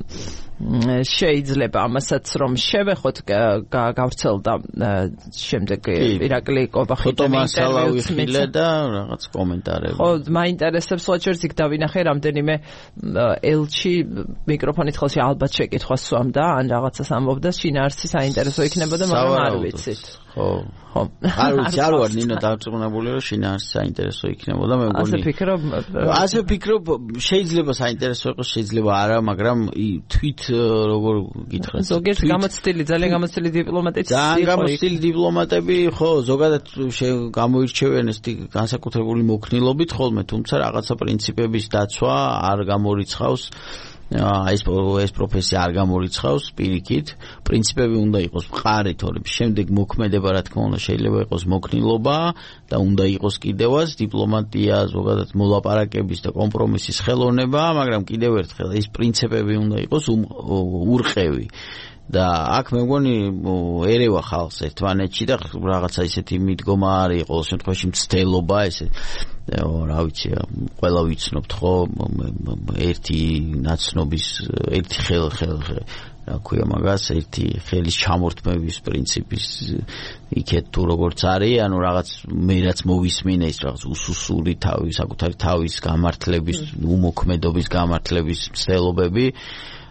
შეიძლება ამასაც რომ შევეხოთ გავრცელდა შემდეგ ირაკლი კობახიძემ ინტერვიუს მისცა და რაღაც კომენტარები. ხო, მაინტერესებს ვაჩერს იქ დავინახე რამდენიმე ელჩი მიკროფონით ხელში ალბათ შეკითხვას სვამდა ან რაღაცას ამბობდა შინაარსი საინტერესო იქნებოდა მაგრამ არ ვიცით. ხო. ხო. არ ვიცი, არ ვარ ნინო დარწმუნებული რომ შინაარსი საინტერესო იქნებოდა მე მგონი. ასე ფიქრობ? ასე ფიქრობ, შეიძლება საინტერესო იყოს, შეიძლება არა, მაგრამ თვით როგორ გითხრათ? ზოგიერთ გამოცდილი, ძალიან გამოცდილი დიპლომატიც იყო. ძალიან გამოცდილი დიპლომატები, ხო, ზოგადად გამოირჩევიან ეს განსაკუთრებული მოქნილობით ხოლმე, თუმცა რაღაცა პრინციპების დაცვა არ გამორიცხავს. ეს ეს პროფესია არ გამორიცხავს პირიქით პრინციპები უნდა იყოს მყარი თორემ შემდეგ მოქმედება რა თქმა უნდა შეიძლება იყოს მოქნილობა და უნდა იყოს კიდევაც დიპლომატია ზოგადად მოლაპარაკების და კომპრომისის ხელოვნება მაგრამ კიდევ ერთხელ ეს პრინციპები უნდა იყოს ურყევი და აქ მე მგონი ერევა ხალხს ერთმანეთში და რაღაცა ისეთი მიდგომა არის ყოველ შემთხვევაში მცდელობა ესე რა ვიცი ყველა ვიცნობთ ხო ერთი ნაცნობის ერთი ხელ ხელ რა ქვია მაგას ერთი ხელის ჩამორთმევის პრინციპის იქეთ თუ როგორც არის ანუ რაღაც მე რაც მოვისმინე ის რაღაც უსუსური თავის საკუთარი თავის გამართლების უმოქმედობის გამართლების მცდელობები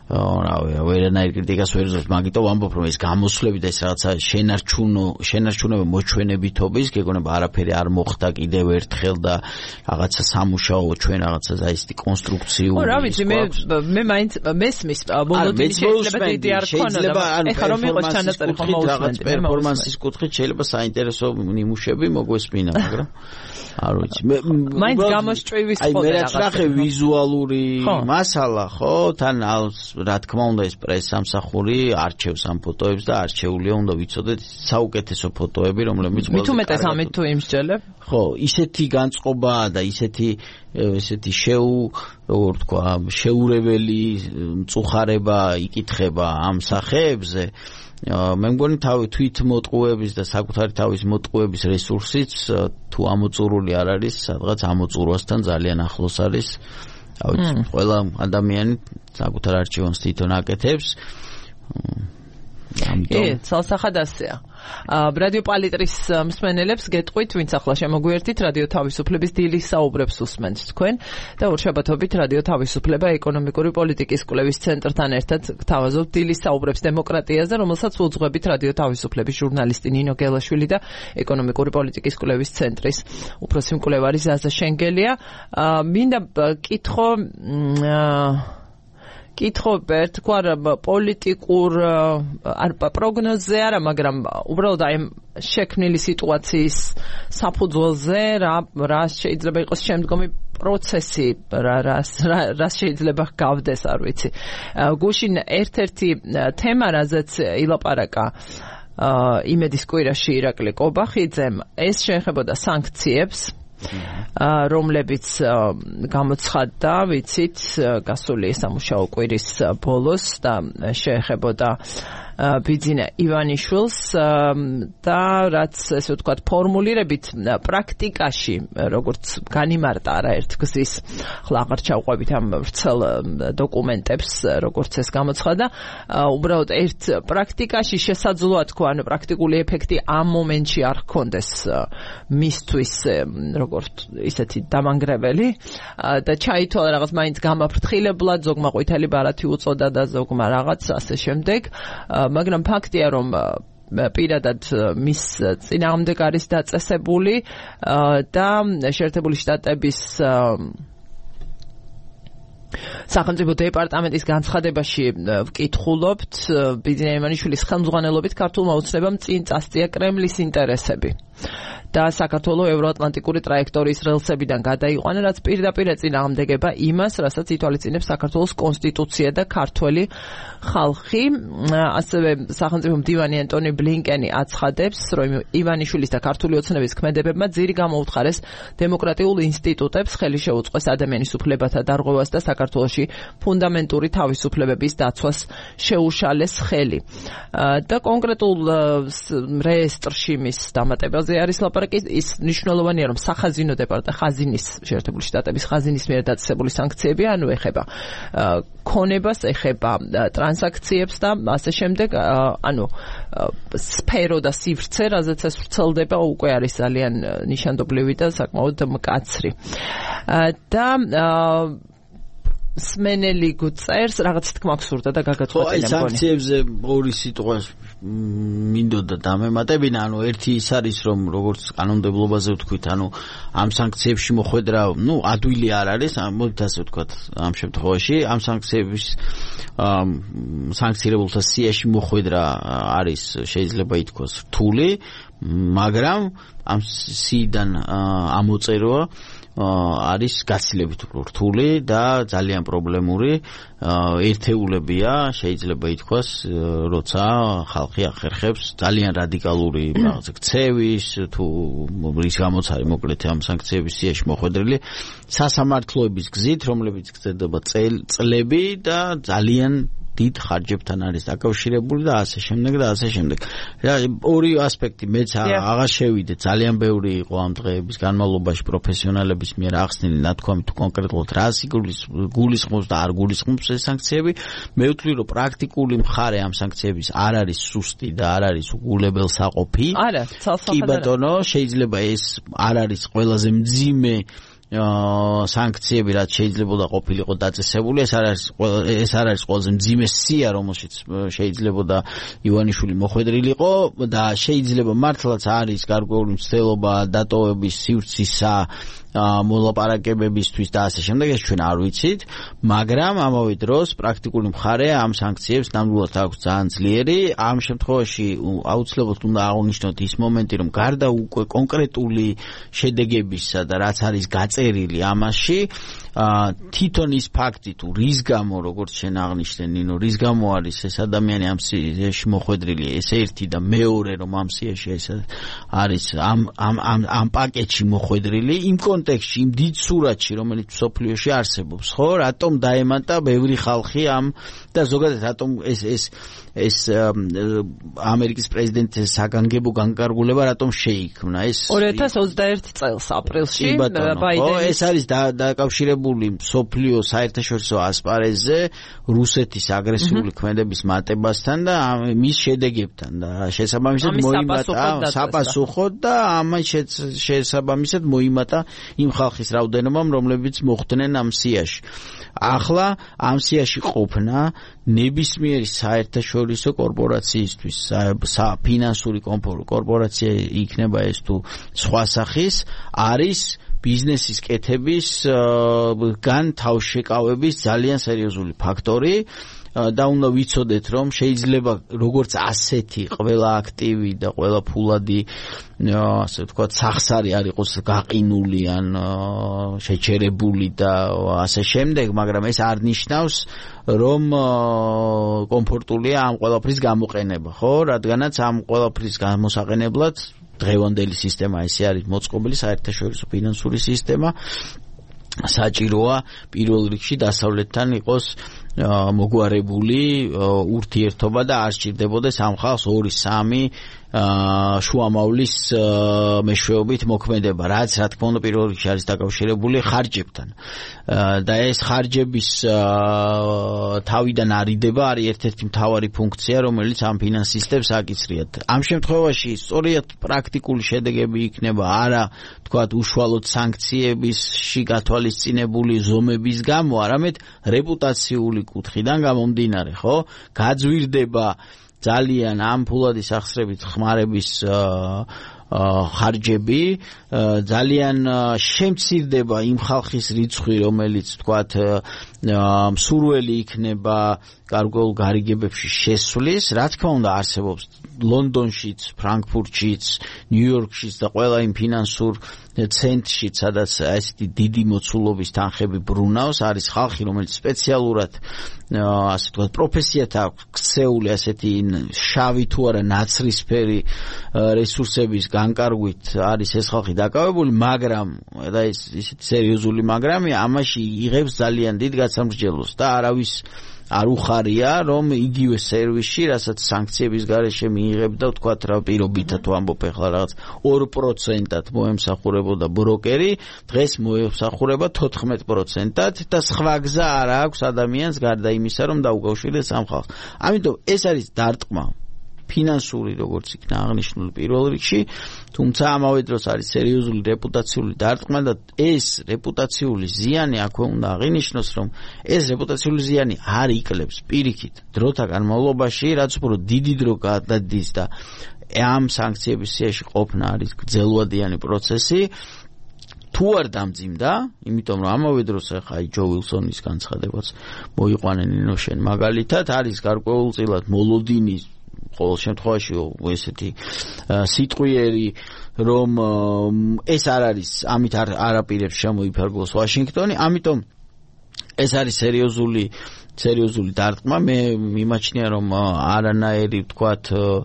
რავი, ვერანაირ კრიტიკას ვერ ზობს, მაგიტომ ვამბობ, რომ ეს გამოსვლები და ეს რაღაცა შენარჩუნო, შენარჩუნება მოჩვენებითობის, გეგონება არაფერი არ მოხდა კიდევ ერთხელ და რაღაცა სამუშაო ჩვენ რაღაცა ზაისტი კონსტრუქციული. ო, რა ვიცი, მე მე მაინც მესმის ბოლოდინ შეიძლება დიდი არ ქონოდა. ეხლა რომ იყოს ჩანაწერი ხომ მოусმენდი. პერფორმანსის კუთხით შეიძლება საინტერესო ნიმუშები მოგვესმინა, მაგრამ არ ვიცი. მე მაინც გამოსწვივის ხო. აი მე რაც ნახე ვიზუალური მასალა, ხო, თან რა თქმა უნდა ეს პრესამსახური არჩევს ამ ფოტოებს და არჩეულია უნდა ვიცოდეთ საუკეთესო ფოტოები, რომლებიც მით უმეტეს ამით თუ იმსჯელებ? ხო, ისეთი განწყობა და ისეთი ესეთი შეუ, როგორ თქვა, შეურეველი მწუხარება იკითხება ამ სახეებზე. მე მგონი თავი თვით მოტყუების და საკუთარი თავის მოტყუების რესურსიც თუ ამოწურული არ არის, სადღაც ამოწურვასთან ძალიან ახლოს არის. ავიც ყველა ადამიანი საკუთარ არჩევანს თვითონ აკეთებს. კი, ცალსახად ასეა. რადიო პალიტრის მსმენელებს გეტყვით, ვინც ახლა შემოგვიერთით, რადიო თავისუფლების დილის საუბრებს უსმენთ თქვენ და ურშაბათობით რადიო თავისუფლება ეკონომიკური პოლიტიკის კვლევის ცენტრთან ერთად გთავაზობთ დილის საუბრებს დემოკრატიაზე, რომელსაც უძღვებით რადიო თავისუფლების ჟურნალისტი ნინო გელაშვილი და ეკონომიკური პოლიტიკის კვლევის ცენტრის უფროსი მკვლევარი ზაზა შენგელია. მინდა კითხო კითხობ ერთგვარ პოლიტიკურ არ პროგნოზზე არა, მაგრამ უბრალოდ აი შექმნილი სიტუაციის საფუძველზე რა რა შეიძლება იყოს შემდგომი პროცესი, რა რა შეიძლება გავდეს, არ ვიცი. გუშინ ერთ-ერთი თემა, რაზეც ილაპარაკა იმედის კვირაში ირაკლი კობახიძემ, ეს შეეხებოდა სანქციებს, რომლებიც გამოცხადდა, ვიცით, გასული სამუშაო კვირის ბოლოს და შეეხებოდა ბიძინა ივანიშვილს და რაც ესე ვთქვათ ფორმულირებით პრაქტიკაში როგორც განიმარტა არაერთგზის, ხლა აღარ ჩავყვებით ამ ვრცელ დოკუმენტებს, როგორც ეს გამოცხადა, უბრალოდ ერთ პრაქტიკაში შესაძლოა თქვა, ანუ პრაქტიკული ეფექტი ამ მომენტში არ ჰქონდეს მისთვის როგორც ისეთი დამანგრეველი და ჩაითვალა რაღაც მაინც გამაფრთხილებლად, ზოგმა ყვითელი ბარათი უწოდა და ზოგმა რაღაც ასე შემდეგ. მაგრამ ფაქტია, რომ პირადად მის წინააღმდეგ არის დაწესებული და შეერთებული შტატების სახელმწიფო დეპარტამენტის განცხადებაში ვკითხულობთ, ბიძინა ივანიშვილის ხელმძღვანელობით ქართულმა ოცნებამ წინ წასწია კრემლის ინტერესები და საქართველოს ევროატლანტიკური ტრაექტორიის რელსებიდან გადაიყვანა, რაც პირდაპირ ეწინააღმდეგება იმას, რასაც ითვალისწინებს საქართველოს კონსტიტუცია და ქართველი ხალხი. ასევე სახელმწიფო მდივანი ანტონი ბლინკენი აცხადებს, რომ ივანიშვილის და ქართული ოცნების ქმედებებმა ძირი გამოუთხარეს დემოკრატიულ ინსტიტუტებს, ხელი შეუწყეს ადამიანის უფლებათა დარღვევას და საქართველოში ფუნდამენტური თავისუფლებების დაცვას შეუშალეს ხელი. და კონკრეტულ რეესტრში მის დამატებაზე არის ლაპარაკი. ის მნიშვნელოვანია, რომ სახაზინო დეპარტამენტი ხაზინის შეერთებული შტატების ხაზინის მიერ დაწესებული სანქციები, ანუ ეხება ქონებას, ეხება ტრანზაქციებს და ასე შემდეგ, ანუ სფერო და სივრცე, რაზეც ეს ვრცელდება, უკვე არის ძალიან ნიშანდობლივი და საკმაოდ მკაცრი. და სმენელი გწერს რაღაც თქმა გსურდა და გაგაწყვეტინა მგონი. ხო, აი სანქციებზე ორი სიტყვა მინდოდა დამემატებინა, ანუ ერთი ის არის, რომ როგორც კანონმდებლობაზე ვთქვით, ანუ ამ სანქციებში მოხვედრა, ну, ადვილი არ არის, მოდით ასე ვთქვათ, ამ შემთხვევაში, ამ სანქციების სანქცირებულთა სიაში მოხვედრა არის შეიძლება ითქვას რთული, მაგრამ ამ სიიდან ამოწერვა არის გაცილებით რთული და ძალიან პრობლემური ერთეულებია, შეიძლება ითქვას, როცა ხალხი ახერხებს ძალიან რადიკალური რაღაცა ქცევის თუ რის გამოც არის მოკლედ ამ სანქციების სიაში მოხვედრილი სასამართლოების გზით, რომლებიც გრძელდება წლები და ძალიან დიდ ხარჯებთან არის დაკავშირებული და ასე შემდეგ და ასე შემდეგ. ორი ასპექტი მეც აღარ შევიდე, ძალიან ბევრი იყო ამ დღეების განმავლობაში პროფესიონალების მიერ ახსნილი ნათქვამი თუ კონკრეტულად რა გულისხმობს და არ გულისხმობს ეს სანქციები. მე ვთვლი, რომ პრაქტიკული მხარე ამ სანქციების არ არის სუსტი და არ არის უგულებელსაყოფი. არა, კი ბატონო, შეიძლება ეს არ არის ყველაზე მძიმე სანქციები რაც შეიძლებოდა ყოფილიყო დაწესებული ეს არის ეს არის ყველაზე მძიმე სია რომელშიც შეიძლებოდა ივანიშვილი მოხვედრილიყო და შეიძლება მართლაც არის გარკვეული მცდელობა დატოვების სივრცისა მოლაპარაკებებისთვის და ასე შემდეგ ეს ჩვენ არ ვიცით მაგრამ ამავე დროს პრაქტიკული მხარე ამ სანქციებს ნამდვილად აქვს ძალიან ძლიერი ამ შემთხვევაში აუცილებლად უნდა აღვნიშნოთ ის მომენტი რომ გარდა უკვე კონკრეტული შედეგებისა და რაც არის გაწერილი ამაში თვითონ ის ფაქტი თუ რის გამო როგორც შენ აღნიშნე ნინო რის გამო არის ეს ადამიანი ამ სიაში მოხვედრილი ეს ერთი და მეორე რომ ამ სიაში ეს არის ამ ამ ამ პაკეტში მოხვედრილი იმ კონტექსტში იმ დიდ სურათში რომელიც სოფლიოში არსებობს ხო რატომ დაემატა ბევრი ხალხი ამ და ზოგადად რატომ ეს ეს ეს ამერიკის პრეზიდენტის საგანგებო განკარგულება რატომ შეიქმნა ეს ორი ათას ოცდაერთი წელს აპრილში ბაიდენი ეს არის დაკავშირებული სოფლიო საერთაშორისო ასპარეზზე რუსეთის აგრესიული ქმედების მატებასთან და მის შედეგებთან და შესაბამისად მოიმატა საპასუხოდ და ამას შესაბამისად მოიმატა იმ ხალხის რაოდენობამ რომლებიც მოხვდნენ ამ სიაში ახლა ამ სიაში ყოფნა ნებისმიერი საერთაშორისო კორპორაციისთვის საფინანსური კორპორაცია იქნება ეს თუ სხვა სახის არის ბიზნესის კეთების გან თავშეკავების ძალიან სერიოზული ფაქტორი და უნდა ვიცოდეთ რომ შეიძლება როგორც ასეთი ყველა აქტივი და ყველა ფულადი ასე ვთქვათ სახსარი არ იყოს გაყინული ან შეჩერებული და ასე შემდეგ მაგრამ ეს არ ნიშნავს რომ კომფორტულია ამ ყველაფრის გამოყენება ხო რადგანაც ამ ყველაფრის გამოსაყენებლად დღევანდელი სისტემა ესე არის მოწყობილი საერთაშორისო ფინანსური სისტემა საჭიროა პირველ რიგში დასავლეთთან იყოს მოგვარებული ურთიერთობა და არ სჭირდებოდეს ამ ხალხს ორი სამი შუამავლის მეშვეობით მოქმედება რაც რა თქმა უნდა პირველ რიგში არის დაკავშირებული ხარჯებთან და ეს ხარჯების თავიდან არიდება არის ერთ-ერთი მთავარი ფუნქცია რომელიც ამ ფინანს სისტემას აკისრიათ ამ შემთხვევაში სწორედ პრაქტიკული შედეგები იქნება არა თქვათ უშუალოდ სანქციებისში გათვალისწინებული ზომების გამო არამედ რეპუტაციული კუთხიდან გამომდინარე ხო გაძვირდება ძალიან ამ ფულადი სახსრებით ხმარების ხარჯები ძალიან შემცირდება იმ ხალხის რიცხვი რომელიც თქვათ მსურველი იქნება გარკვეულ გარიგებებში შესვლის რა თქმა უნდა არსებობს ლონდონშიც ფრანკფურტშიც ნიუ-იორკშიც და ყველა იმ ფინანსურ ცენტრშიც სადაც ესეთი დიდი მოცულობის თანხები ბრუნავს არის ხალხი რომელიც სპეციალურად ასე ვთქვათ პროფესიად აქვს ქცეული ასეთი შავი თუ არა ნაცრისფერი რესურსების განკარგვით არის ეს ხალხი დაკავებული მაგრამ და ეს ისეთი სერიოზული მაგრამი ამაში იღებს ძალიან დიდ გასამრჯელოს და არავის არ უხარია რომ იგივე სერვისში რასაც სანქციების გარეშე მიიღებდა ვთქვათ რა პირობითად თუ ამბობ ახლა რაღაც ორ პროცენტად მოემსახურებოდა ბროკერი დღეს მოემსახურება თოთხმეტ პროცენტად და სხვა გზა არ აქვს ადამიანს გარდა იმისა რომ დაუკავშირდეს ამ ხალხს ამიტომ ეს არის დარტყმა ფინანსური როგორც იქნა აღნიშნული პირველ რიგში თუმცა ამავე დროს არის სერიოზული რეპუტაციული დარტყმა და ეს რეპუტაციული ზიანი აქვე უნდა აღინიშნოს რომ ეს რეპუტაციული ზიანი არ იკლებს პირიქით დროთა განმავლობაში რაც უფრო დიდი დრო გადადის და ამ სანქციების სიაში ყოფნა არის გრძელვადიანი პროცესი თუ არ დამძიმდა იმიტომ რომ ამავე დროს ახლა ჯო ვილსონის განცხადებაც მოიყვანენ ინოშენ მაგალითად არის გარკვეულწილად მოლოდინის ყოველ შემთხვევაში ესეთი სიტყვიერი რომ ეს არ არის ამით არ არაპირებს შემოიფარგლოს ვაშინგტონი ამიტომ ეს არის სერიოზული სერიოზული დარტყმა მე მიმაჩნია რომ არანაირი ვთქვათ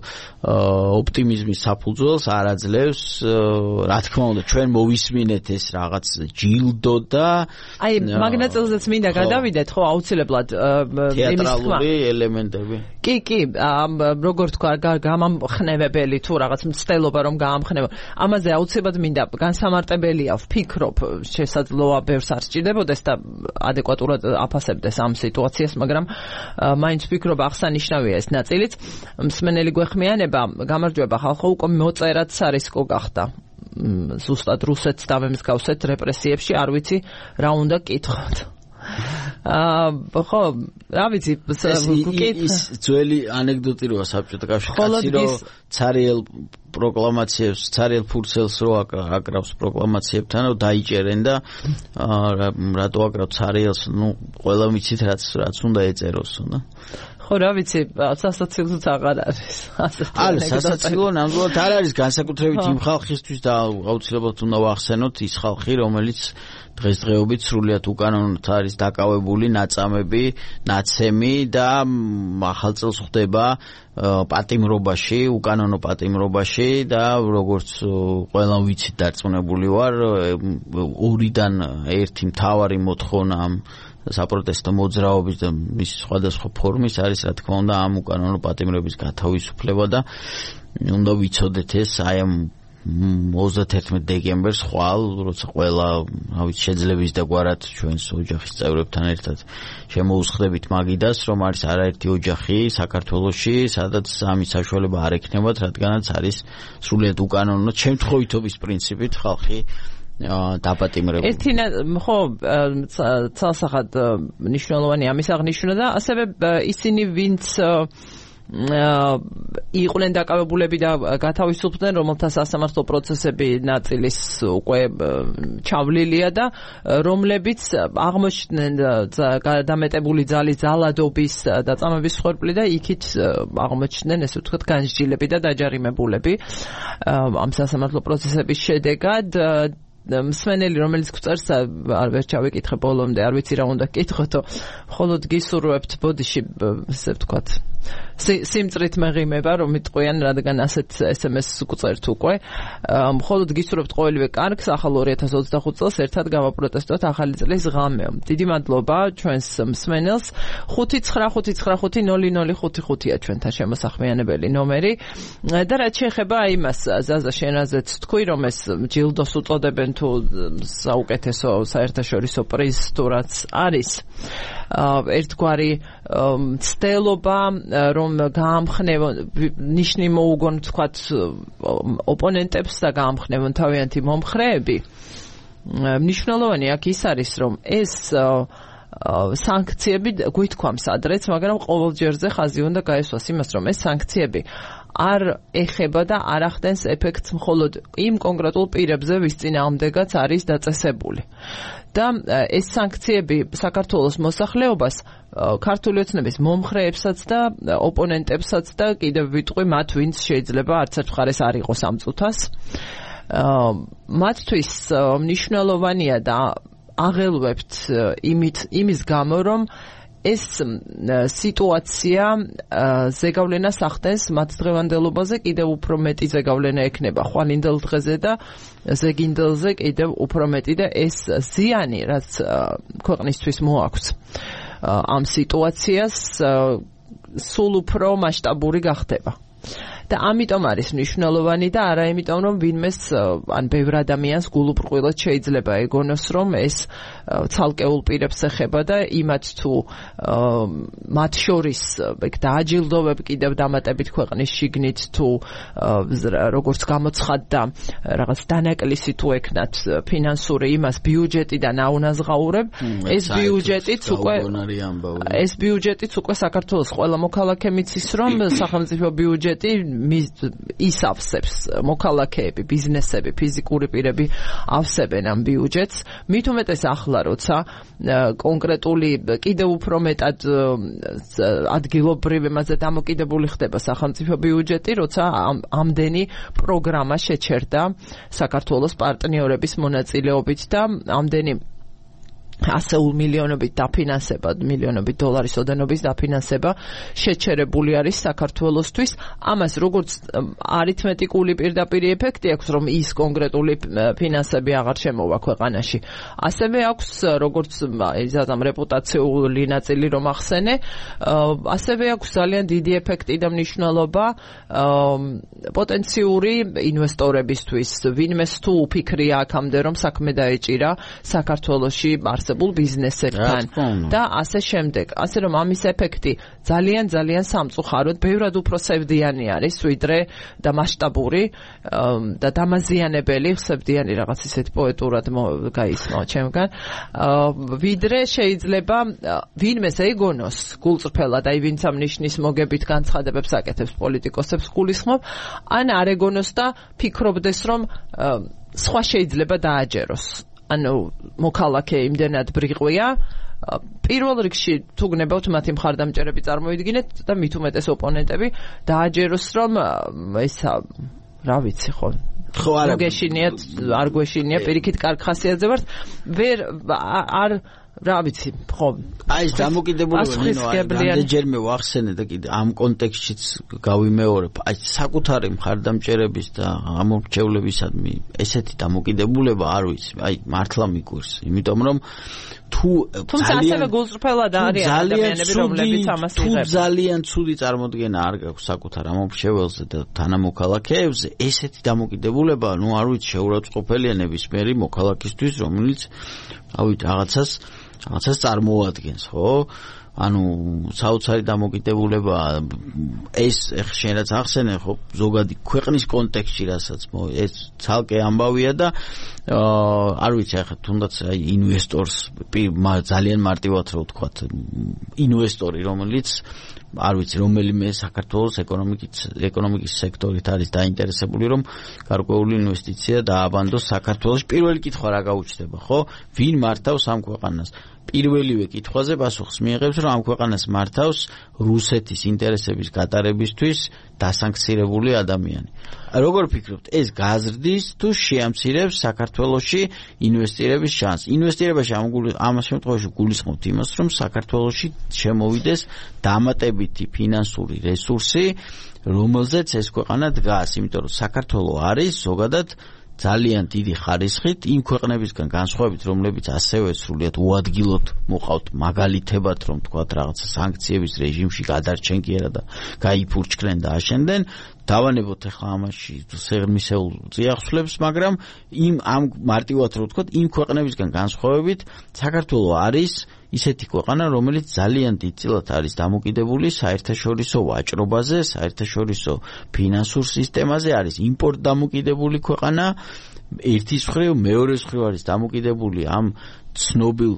ოპტიმიზმის საფუძველს არ აძლევს რა თქმა უნდა ჩვენ მოვისმინეთ ეს რაღაც ჯილდო და აი მაგნაწილზეც მინდა გადავიდეთ ხო აუცილებლად თეატრალური ელემენტები კი კი როგორ თქვა გამამხნევებელი თუ რაღაც მცდელობა რომ გაამხნევა ამაზე აუცილებლად მინდა განსამარტებელია ვფიქრობ შესაძლოა ბევრს არ სჭირდებოდეს და ადეკვატურად აფასებდეს ამ სიტუაციას მაგრამ მაინც ვფიქრობ აღსანიშნავია ეს ნაწილიც მსმენელი გვეხმიანება გამარჯვება ხალხო უკვე მოწერად სარისკო გახდა ზუსტად რუსეთს დავემსგავსეთ რეპრესიებში, არ ვიცი რა უნდა კითხოთ. აა ხო, რა ვიცი, ის ძველი ანეკდოტი როა საბჭოთა კავშირში, რომ ცარიელ პროკლამაციებს, ცარიელ ფურცელს რო აკრავს პროკლამაციებთან, რომ დაიჭერენ და რატო აკრავ ცარიელს, ნუ ყველა ვიცით რაც რაც უნდა ეწეროსო და ხო რა ვიცი, სასაცილოც აღარ არის. არა, სასაცილო ნამდვილად არ არის განსაკუთრებით იმ ხალხისთვის და აუცილებლად უნდა ვახსენოთ ის ხალხი, რომელიც დღესდღეობით სრულიად უკანონოდ არის დაკავებული ნაწამები, ნაცემი და ახალ წელს ხდება პატიმრობაში, უკანონო პატიმრობაში და როგორც ყველა ვიცით დარწმუნებული ვარ, ორიდან ერთი მთავარი მოთხოვნა ამ საპროტესტო მოძრაობის და მის სხვადასხვა ფორმის არის, რა თქმა უნდა, ამ უკანონო პატიმრების გათავისუფლება და უნდა ვიცოდეთ ეს აი ამ ოცდაათერთმეტ დეკემბერს ხვალ, როცა ყველა, რა ვიცი, შეძლების და გვარად ჩვენს ოჯახის წევრებთან ერთად შემოუსხდებით მაგიდას, რომ არის არაერთი ოჯახი საქართველოში, სადაც ამის საშუალება არ ექნებათ, რადგანაც არის სრულიად უკანონო შემთხვევითობის პრინციპით ხალხი დაპატიმრებული. ერთი ხო ცალსახად მნიშვნელოვანი ამის აღნიშვნა და ასევე ისინი ვინც იყვნენ დაკავებულები და გათავისუფლდნენ, რომელთა სასამართლო პროცესები ნაწილის უკვე ჩავლილია და რომლებიც აღმოჩნდნენ დამეტებული ძალის ძალადობის და წამების მსხვერპლი და იქით აღმოჩნდნენ, ესე ვთქვათ, განსჯილები და დაჯარიმებულები ამ სასამართლო პროცესების შედეგად. მსმენელი, რომელიც გვწერს, არ ვერ ჩავიკითხე ბოლომდე, არ ვიცი რა უნდა კითხოთო, მხოლოდ გისურვებთ ბოდიში, ესე ვთქვათ, სიმწრით მეღიმება, რომ მიტყვიან, რადგან ასეთ ეს ემ ეს გვწერთ უკვე. მხოლოდ გისურვებთ ყოველივე კარგს, ახალ ორი ათას ოცდახუთ წელს ერთად გავაპროტესტოთ ახალი წლის ღამე. დიდი მადლობა ჩვენს მსმენელს. ხუთი ცხრა ხუთი ცხრა ხუთი ნული ნული ხუთი ხუთია ჩვენთან შემოსახმიანებელი ნომერი. და რაც შეეხება იმას, ზაზა შენაზეც თქვი, რომ ეს ჯილდოს უწოდებენ თუ საუკეთესო საერთაშორისო პრიზ თუ რაც არის. ერთგვარი ცდელობა, რომ გაამხნევონ, ნიშნი მოუგონ, თქვათ, ოპონენტებს და გაამხნევონ თავიანთი მომხრეები. მნიშვნელოვანი აქ ის არის, რომ ეს სანქციები გვითქვამს ადრეც, მაგრამ ყოველ ჯერზე ხაზი უნდა გაესვას იმას, რომ ეს სანქციები არ ეხება და არ ახდენს ეფექტს მხოლოდ იმ კონკრეტულ პირებზე, ვის წინააღმდეგაც არის დაწესებული. და ეს სანქციები საქართველოს მოსახლეობას, ქართული ოცნების მომხრეებსაც და ოპონენტებსაც და კიდევ ვიტყვი მათ, ვინც შეიძლება არც ერთ მხარეს არ იყოს ამ წუთას. მათთვის მნიშვნელოვანია და აღელვებთ იმით იმის გამო, რომ ეს სიტუაცია ზეგავლენას ახდენს მათ დღევანდელობაზე, კიდევ უფრო მეტი ზეგავლენა ექნება ხვალინდელ დღეზე და ზეგინდელზე კიდევ უფრო მეტი და ეს ზიანი, რაც ქვეყნისთვის მოაქვს ამ სიტუაციას, სულ უფრო მასშტაბური გახდება. და ამიტომ არის მნიშვნელოვანი და არა იმიტომ, რომ ვინმეს ან ბევრ ადამიანს გულუბრყვილად შეიძლება ეგონოს, რომ ეს ცალკეულ პირებს ეხება და იმათ თუ მათ შორის დააჯილდოვებ კიდევ დამატებით ქვეყნის შიგნით თუ როგორც გამოცხადდა რაღაც დანაკლისი თუ ექნათ ფინანსური იმას ბიუჯეტიდან აუნაზღაურებ, ეს ბიუჯეტიც უკვე ეს ბიუჯეტიც უკვე საქართველოს ყველა მოქალაქე მიცის, რომ სახელმწიფო ბიუჯეტი ის ავსებს, მოქალაქეები, ბიზნესები, ფიზიკური პირები ავსებენ ამ ბიუჯეტს. მით უმეტეს ახლა, როცა კონკრეტული კიდევ უფრო მეტად ადგილობრივ იმაზე დამოკიდებული ხდება სახელმწიფო ბიუჯეტი, როცა ამდენი პროგრამა შეჩერდა საქართველოს პარტნიორების მონაწილეობით და ამდენი ასეულ მილიონობით დაფინანსება, მილიონობით დოლარის ოდენობის დაფინანსება შეჩერებული არის საქართველოსთვის. ამას როგორც არითმეტიკული პირდაპირ ეფექტი აქვს, რომ ის კონკრეტული ფინანსები აღარ შემოვა ქვეყანაში. ასევე აქვს როგორც იზადამ რეპუტაციული ნაწილი რომ ახსენე, ასევე აქვს ძალიან დიდი ეფექტი და მნიშვნელობა პოტენციური ინვესტორებისთვის, ვინმეს თუ უფიქრია აქამდე რომ საქმე დაეჭირა საქართველოში არსებულ ბიზნესებთან და ასე შემდეგ. ასე რომ ამის ეფექტი ძალიან ძალიან სამწუხაროდ ბევრად უფრო სევდიანი არის ვიდრე და მასშტაბური და დამაზიანებელი, სევდიანი რაღაც ისეთ პოეტურად გაისმო ჩემგან, ვიდრე შეიძლება ვინმეს ეგონოს გულწრფელად, აი ვინც ამ ნიშნის მოგებით განცხადებებს აკეთებს პოლიტიკოსებს გულისხმობ, ან არ ეგონოს და ფიქრობდეს რომ სხვა შეიძლება დააჯეროს. ანუ მოქალაქე იმდენად ბრიყვია, პირველ რიგში თუ გნებავთ მათი მხარდამჭერები წარმოვიდგინეთ და მით უმეტეს ოპონენტები დააჯეროს რომ ეს რა ვიცი ხო ხო არა გეშინიათ არ გვეშინია პირიქით კარგ ხასიათზე ვართ ვერ არ რა ვიცი ხო აი ეს დამოკიდებულება ნინო რამდენჯერმე ვახსენე და კიდე ამ კონტექსტშიც გავიმეორებ აი საკუთარი მხარდამჭერების და ამორჩევლებისადმი ესეთი დამოკიდებულება არ ვიცი აი მართლა მიგვირს იმიტომ რომ თუ თუმცა ასევე გულწრფელად არის ადამიანები რომლებიც ამას იღებენ თუ ძალიან ცუდი წარმოდგენა არ გაქვს საკუთარ ამორჩეველზე და თანამოქალაქეებზე ესეთი დამოკიდებულება ნუ არ ვიცი შეურაცხყოფელია ნებისმიერი მოქალაქისთვის რომელიც ავით რაღაცას რაღაცას წარმოადგენს ხო ანუ საოცარი დამოკიდებულება ეს შენ რაც ახსენე ხო ზოგადი ქვეყნის კონტექსტში რასაც ეს ცალკე ამბავია და არ ვიცი ახლა თუნდაც აი ინვესტორს ძალიან მარტივად რო ვთქვათ ინვესტორი რომელიც არ ვიცი რომელიმე საქართველოს ეკონომიკის ეკონომიკის სექტორით არის დაინტერესებული რომ გარკვეული ინვესტიცია დააბანდოს საქართველოს პირველი კითხვა რა გაუჩნდება ხო ვინ მართავს ამ ქვეყანას პირველივე კითხვაზე პასუხს მიიღებს რომ ამ ქვეყანას მართავს რუსეთის ინტერესების გატარებისთვის დასანქცირებული ადამიანი როგორ ფიქრობთ ეს გაზრდის თუ შეამცირებს საქართველოში ინვესტირების შანსს ინვესტირებაში ამ შემთხვევაში გულისხმობთ იმას რომ საქართველოში შემოვიდეს დამატებითი ფინანსური რესურსი რომელზეც ეს ქვეყანა დგას იმიტომ რომ საქართველო არის ზოგადად ძალიან დიდი ხარისხით იმ ქვეყნებისგან განსხვავებით რომლებიც ასევე სრულიად უადგილოდ მოყავთ მაგალითებად რომ თქვათ რაღაცა სანქციების რეჟიმში გადარჩენ კი არა და გაიფურჩქნენ და აშენდნენ დავანებოთ ახლა ამაში სიღრმისეულ წიაღსვლებს მაგრამ იმ ამ მარტივად რო ვთქვათ იმ ქვეყნებისგან განსხვავებით საქართველო არის ისეთი ქვეყანა რომელიც ძალიან დიდწილად არის დამოკიდებული საერთაშორისო ვაჭრობაზე საერთაშორისო ფინანსურ სისტემაზე არის იმპორტ დამოკიდებული ქვეყანა ერთის მხრივ მეორეს მხრივ არის დამოკიდებული ამ ცნობილ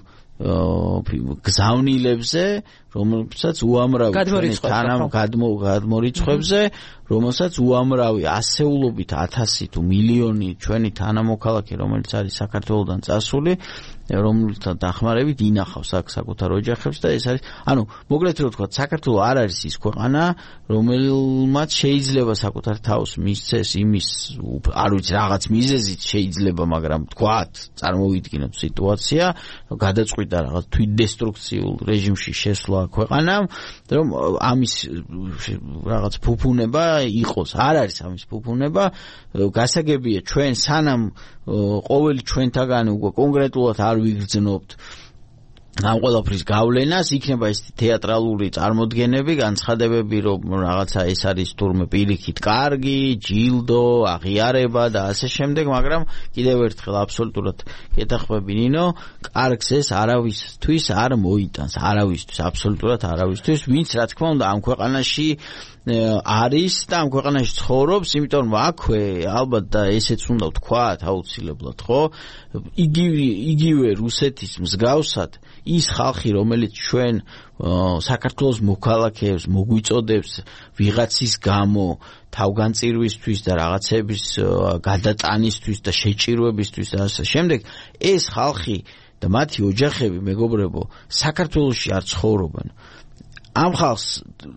გზავნილებზე რომელსაც უამრავი თანამ გადმორიცხვებზე რომელსაც უამრავი ასეულობით ათასი თუ მილიონი ჩვენი თანამოქალაქე რომელიც არის საქართველოდან წასული რომელთა დახმარებით ინახავს აქ საკუთარ ოჯახებს და ეს არის ანუ მოკლედ რო ვთქვათ საქართველო არ არის ის ქვეყანა რომელმაც შეიძლება საკუთარ თავს მისცეს იმის არ ვიცი რაღაც მიზეზით შეიძლება მაგრამ ვთქვათ წარმოვიდგინოთ სიტუაცია გადაწყვიტა რაღაც თვითდესტრუქციულ რეჟიმში შესვლა ქვეყანამ რომ ამის რაღაც ფუფუნება იყოს არ არის ამის ფუფუნება გასაგებია ჩვენ სანამ ყოველი ჩვენთაგანი უკვე კონკრეტულად არ ვიგრძნობთ ამ ყველაფრის გავლენას იქნება ეს თეატრალური წარმოდგენები განცხადებები რომ რაღაცა ეს არის თურმე პირიქით კარგი ჯილდო აღიარება და ასე შემდეგ მაგრამ კიდევ ერთხელ აბსოლუტურად გეთახმები ნინო კარგს ეს არავისთვის არ მოიტანს არავისთვის აბსოლუტურად არავისთვის ვინც რა თქმა უნდა ამ ქვეყანაში არის და ამ ქვეყანაში ცხოვრობს იმიტომ რომ აქვე ალბათ და ესეც უნდა ვთქვათ აუცილებლად ხო იგივე იგივე რუსეთის მსგავსად ის ხალხი რომელიც ჩვენ საქართველოს მოქალაქეებს მოგვიწოდებს ვიღაცის გამო თავგანწირვისთვის და რაღაცების გადატანისთვის და შეჭირვებისთვის და ასე შემდეგ ეს ხალხი და მათი ოჯახები მეგობრებო საქართველოში არ ცხოვრობენ ამ ხალხს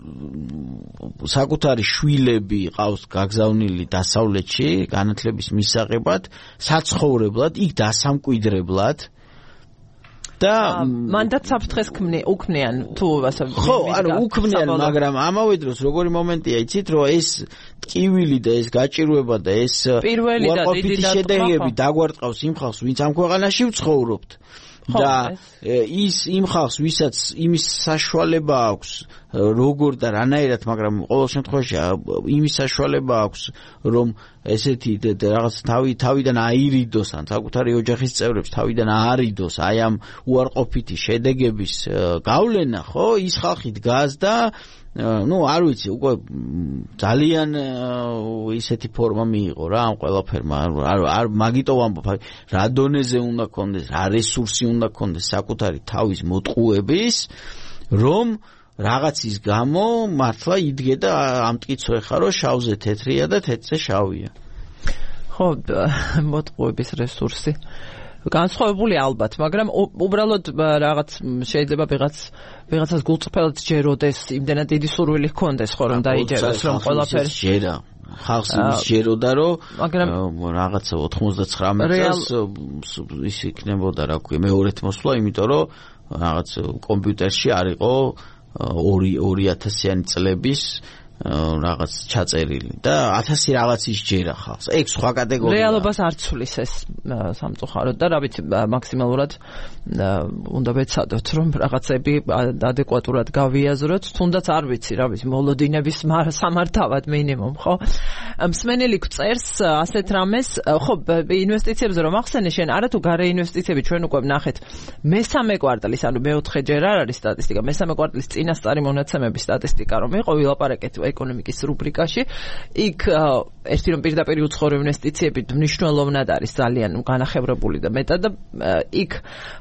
საკუთარი შვილები ყავს გაგზავნილი დასავლეთში განათლების მისაღებად საცხოვრებლად იქ დასამკვიდრებლად და მანდაც საფრთხეს უქმნიან თუ ასე ხო არა უქმნიან მაგრამ ამავე დროს როგორი მომენტია იცით რომ ეს ტკივილი და ეს გაჭირვება და ეს პირველი და დიდი შედეგები დაგვარტყავს იმ ხალხს ვინც ამ ქვეყანაში ვცხოვრობთ და ის იმ ხალხს ვისაც იმის საშუალება აქვს როგორ და რანაირად, მაგრამ ყოველ შემთხვევაში იმის საშუალება აქვს რომ ესეთი რაღაც თავი თავიდან აირიდოს ან საკუთარი ოჯახის წევრებს თავიდან აარიდოს აი ამ უარყოფითი შედეგების გავლენა, ხო, ის ხალხი დგას და ну, არ ვიცი, უკვე ძალიან ისეთი ფორმა მიიღო რა ამ ყველაფერმა. არ არ მაგიტო ვამბობ, რა დონეზე უნდა კონდეს, რა რესურსი უნდა კონდეს საკუთარი თავის მოტყუების, რომ რაღაცის გამო მართლა იდგე და ამტკიცო ეხა რომ შავზე თეთრია და თეთრზე შავია. ხო, მოტყუების რესურსი განსხვავებული ალბათ, მაგრამ უბრალოდ რაღაც შეიძლება ვიღაც ვიღაცას გულწრფელად ჯეროდეს, იმდენად დიდი სურვილი ჰქონდეს ხო რომ დაიჯეროს რომ ყველაფერი ჯერა. ხალხს იმის ჯეროდა რომ მაგრამ რაღაცა ოთხმოცდაცხრამეტ წელს ის იქნებოდა რა ქვია მეორეთ მოსვლა, იმიტომ რომ რაღაც კომპიუტერში არ იყო ორი ათასიანი წლების რაღაც ჩაწერილი და ათასი რაღაცის ჯერა ხალხს. ეგ სხვა კატეგორია. რეალობას არ ცვლის ეს სამწუხაროდ და რა ვიცი მაქსიმალურად უნდა ვეცადოთ რომ რაღაცები ადეკვატურად გავიაზროთ, თუნდაც არ ვიცი რა ვიცი მოლოდინების სამართავად მინიმუმ, ხო? მსმენელი გწერს ასეთ რამეს, ხო, ინვესტიციებზე რომ ახსენე შენ, არა თუ გარე ინვესტიციები ჩვენ უკვე ვნახეთ მესამე კვარტალის, ანუ მეოთხე ჯერ არ არის სტატისტიკა, მესამე კვარტალის წინასწარი მონაცემების სტატისტიკა რომ იყო ვილაპარაკეთ ეკონომიკის რუბრიკაში, იქ ერთი რომ პირდაპირ უცხოური ინვესტიციები მნიშვნელოვნად არის ძალიან განახევრებული და მეტად და იქ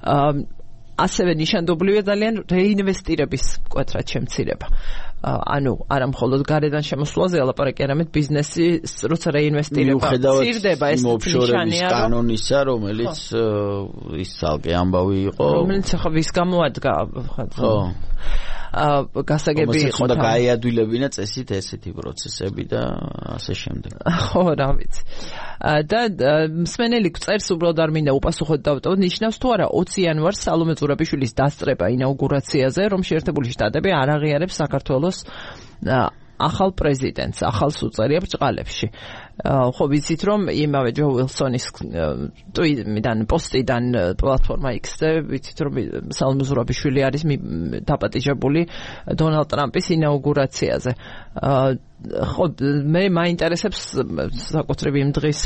ასევე ნიშანდობლივია ძალიან რეინვესტირების მკვეთრად შემცირება. ანუ არა მხოლოდ გარედან შემოსვლაზე ლაპარაკი, არამედ ბიზნესის როცა რეინვესტირება მცირდება, ეს ნიშანია კანონისა, რომელიც ის ცალკე ამბავი იყო, რომელიც ახლა ვის გამოადგა ხო გასაგები იყო და გაიადვილებინა წესით ესეთი პროცესები და ასე შემდეგ. ხო, რა ვიცი. და მსმენელი გწერს უბრალოდ არ მინდა უპასუხოდ დავტოვოთ, ნიშნავს თუ არა ოცი იანვარს სალომე ზურაბიშვილის დასწრება ინაუგურაციაზე, რომ შეერთებული შტატები არ აღიარებს საქართველოს ახალ პრეზიდენტს, ახალს უწერია ბრჭყალებში. ხო ვიცით რომ იმავე ჯო უილსონის ტვიტიდან პოსტიდან პლატფორმა X-ზე ვიცით რომ სალომე ზურაბიშვილი არის დაპატიჟებული დონალდ ტრამპის ინაუგურაციაზე. ხო მე მაინტერესებს საკუთრივ იმ დღის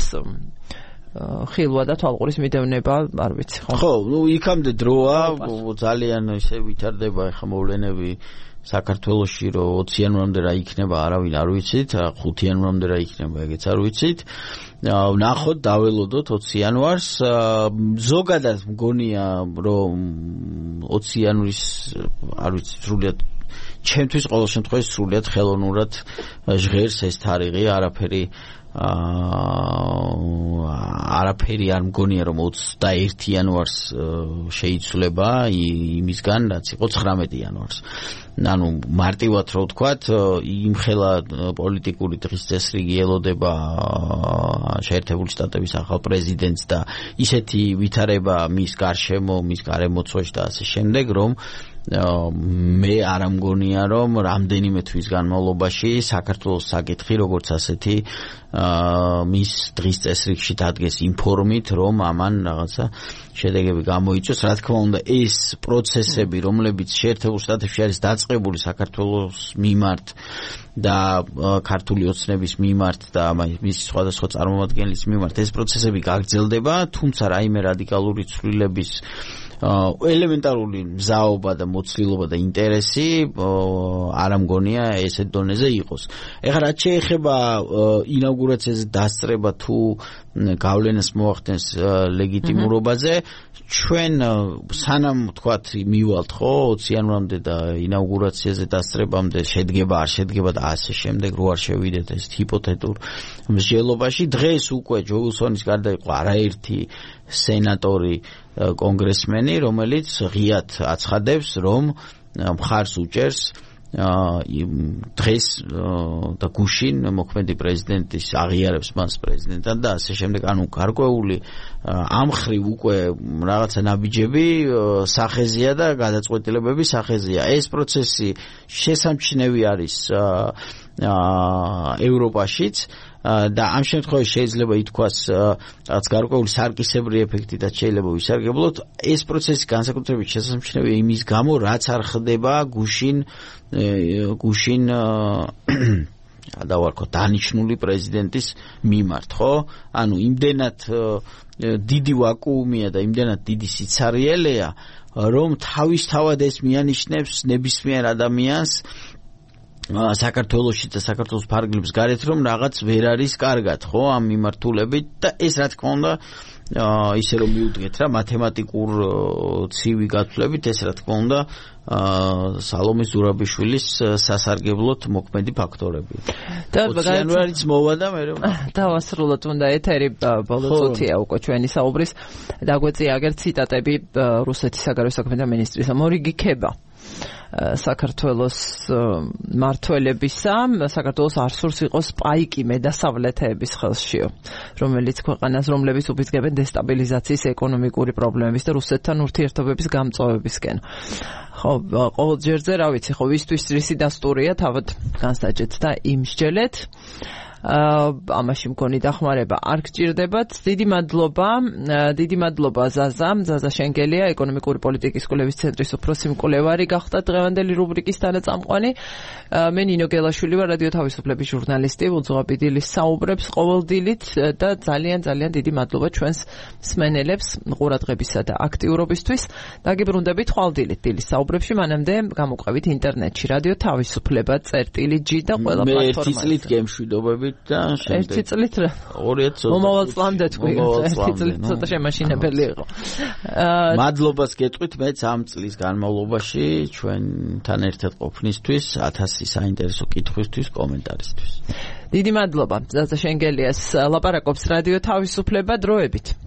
ხილვა და თვალყურის მიდევნება, არ ვიცი ხო. ხო, ნუ იქამდე დროა, ძალიან ისე ვითარდება ახლა მოვლენები საქართველოში რომ ოცი იანვრამდე რა იქნება არავინ არ ვიცით, ხუთი იანვრამდე რა იქნება ეგეც არ ვიცით. ვნახოთ, დაველოდოთ ოცი იანვარს. ზოგადად მგონია რომ ოცი იანვრის არ ვიცი სრულიად ჩემთვის ყოველ შემთხვევაში სრულიად ხელოვნურად ჟღერს ეს თარიღი, არაფერი არაფერი არ მგონია რომ ოცდაერთი იანვარს შეიცვლება იმისგან რაც იყო ცხრამეტი იანვარს. ანუ მარტივად რო ვთქვათ, იმხელა პოლიტიკური დღის წესრიგი ელოდება შეერთებული შტატების ახალ პრეზიდენტს და ისეთი ვითარება მის გარშემო, მის გარემოცვაში და ასე შემდეგ, რომ მე არ ამგონია რომ რამდენიმე თვის განმავლობაში საქართველოს საკითხი როგორც ასეთი მის დღის წესრიგში დადგეს იმ ფორმით, რომ ამან რაღაცა შედეგები გამოიწვიოს. რა თქმა უნდა, ეს პროცესები, რომლებიც შეერთებულ შტატებში არის დაწყებული საქართველოს მიმართ და ქართული ოცნების მიმართ და მის სხვადასხვა წარმომადგენლის მიმართ, ეს პროცესები გაგრძელდება, თუმცა რაიმე რადიკალური ცვლილების ელემენტარული მზაობა და მოცლილობა და ინტერესი არ ამგონია ესეთ დონეზე იყოს. ეხლა რაც შეეხება ინაუგურაციაზე დასწრება თუ გავლენას მოახდენს ლეგიტიმურობაზე, ჩვენ სანამ თქვათ მივალთ ხო ოცი იანვრამდე და ინაუგურაციაზე დასწრებამდე შედგება არ შედგება და ასე შემდეგ რო არ შევიდეთ ეს ჰიპოთეტურ მსჯელობაში, დღეს უკვე ჯო უილსონის გარდა იყო არაერთი სენატორი კონგრესმენი, რომელიც ღიად აცხადებს, რომ მხარს უჭერს დღეს და გუშინ მოქმედი პრეზიდენტის აღიარებს მას პრეზიდენტად და ასე შემდეგ. ანუ გარკვეული ამ ხრივ უკვე რაღაცა ნაბიჯები სახეზია და გადაწყვეტილებები სახეზია. ეს პროცესი შესამჩნევი არის ევროპაშიც და ამ შემთხვევაში შეიძლება ითქვას რაც გარკვეული სარკისებრი ეფექტითაც შეიძლება ვისარგებლოთ ეს პროცესი განსაკუთრებით შესამჩნევია იმის გამო რაც არ ხდება გუშინ გუშინ დავარქვა დანიშნული პრეზიდენტის მიმართ ხო ანუ იმდენად დიდი ვაკუუმია და იმდენად დიდი სიცარიელეა რომ თავისთავად ეს მიანიშნებს ნებისმიერ ადამიანს საქართველოსში და საქართველოს ფარგლებს გარეთ რომ რაღაც ვერ არის კარგად ხო ამ მიმართულებით და ეს რა თქმა უნდა ისე რომ მიუდგეთ რა მათემატიკურ ცივი გათვლებით ეს რა თქმა უნდა სალომე ზურაბიშვილის სასარგებლოდ მოქმედი ფაქტორები. იანვარიც მოვა და მე დავასრულოთ უნდა ეთერი ბოლო წუთია უკვე ჩვენი საუბრის დაგვეწია აგერ ციტატები რუსეთის საგარეო საქმეთა მინისტრის მორიგი ქება საქართველოს მართველებისა საქართველოს არ სურს იყოს პაიკი მედასავლეთების ხელშიო რომელიც ქვეყანას რომლებიც უფიწყებენ დესტაბილიზაციის ეკონომიკური პრობლემების და რუსეთთან ურთიერთობების გამწვავებისკენ ხო ყოველ ჯერზე რა ვიცი ხო ვისთვის რისი დასტურია თავად განსაჭეთ და იმსჯელეთ ამაში მგონი დახმარება არ გჭირდებათ დიდი მადლობა დიდი მადლობა ზაზა ზაზა შენგელია ეკონომიკური პოლიტიკის კვლევის ცენტრის უფროსი მკვლევარი გახდა დღევანდელი რუბრიკის თანაწამყვანი მე ნინო გელაშვილი ვარ რადიო თავისუფლების ჟურნალისტი უძღვაპიდილის საუბრებს ყოველდილით და ძალიან ძალიან დიდი მადლობა ჩვენს მსმენელებს ყურადღებისა და აქტიურობისთვის დაგიბრუნდებით ხვალდილით დილის საუბრებში მანამდე გამოყვებით ინტერნეტში რადიო თავისუფლება წერტილი ჯი და ყველა პლატფორმაზე ერთი წლით გემშვიდობები და ერთი წლით რა ორი ათი ოცდაათი მომავალ წლამდე თქვი ერთი წლით ცოტა შემაშინებელი იყო მადლობას გეტყვით მეც ამ წლის განმავლობაში ჩვენთან ერთად ყოფნისთვის ათასი საინტერესო კითხვისთვის კომენტარისთვის დიდი მადლობა ზაზა შენგელიას ლაპარაკობს რადიო თავისუფლება დროებით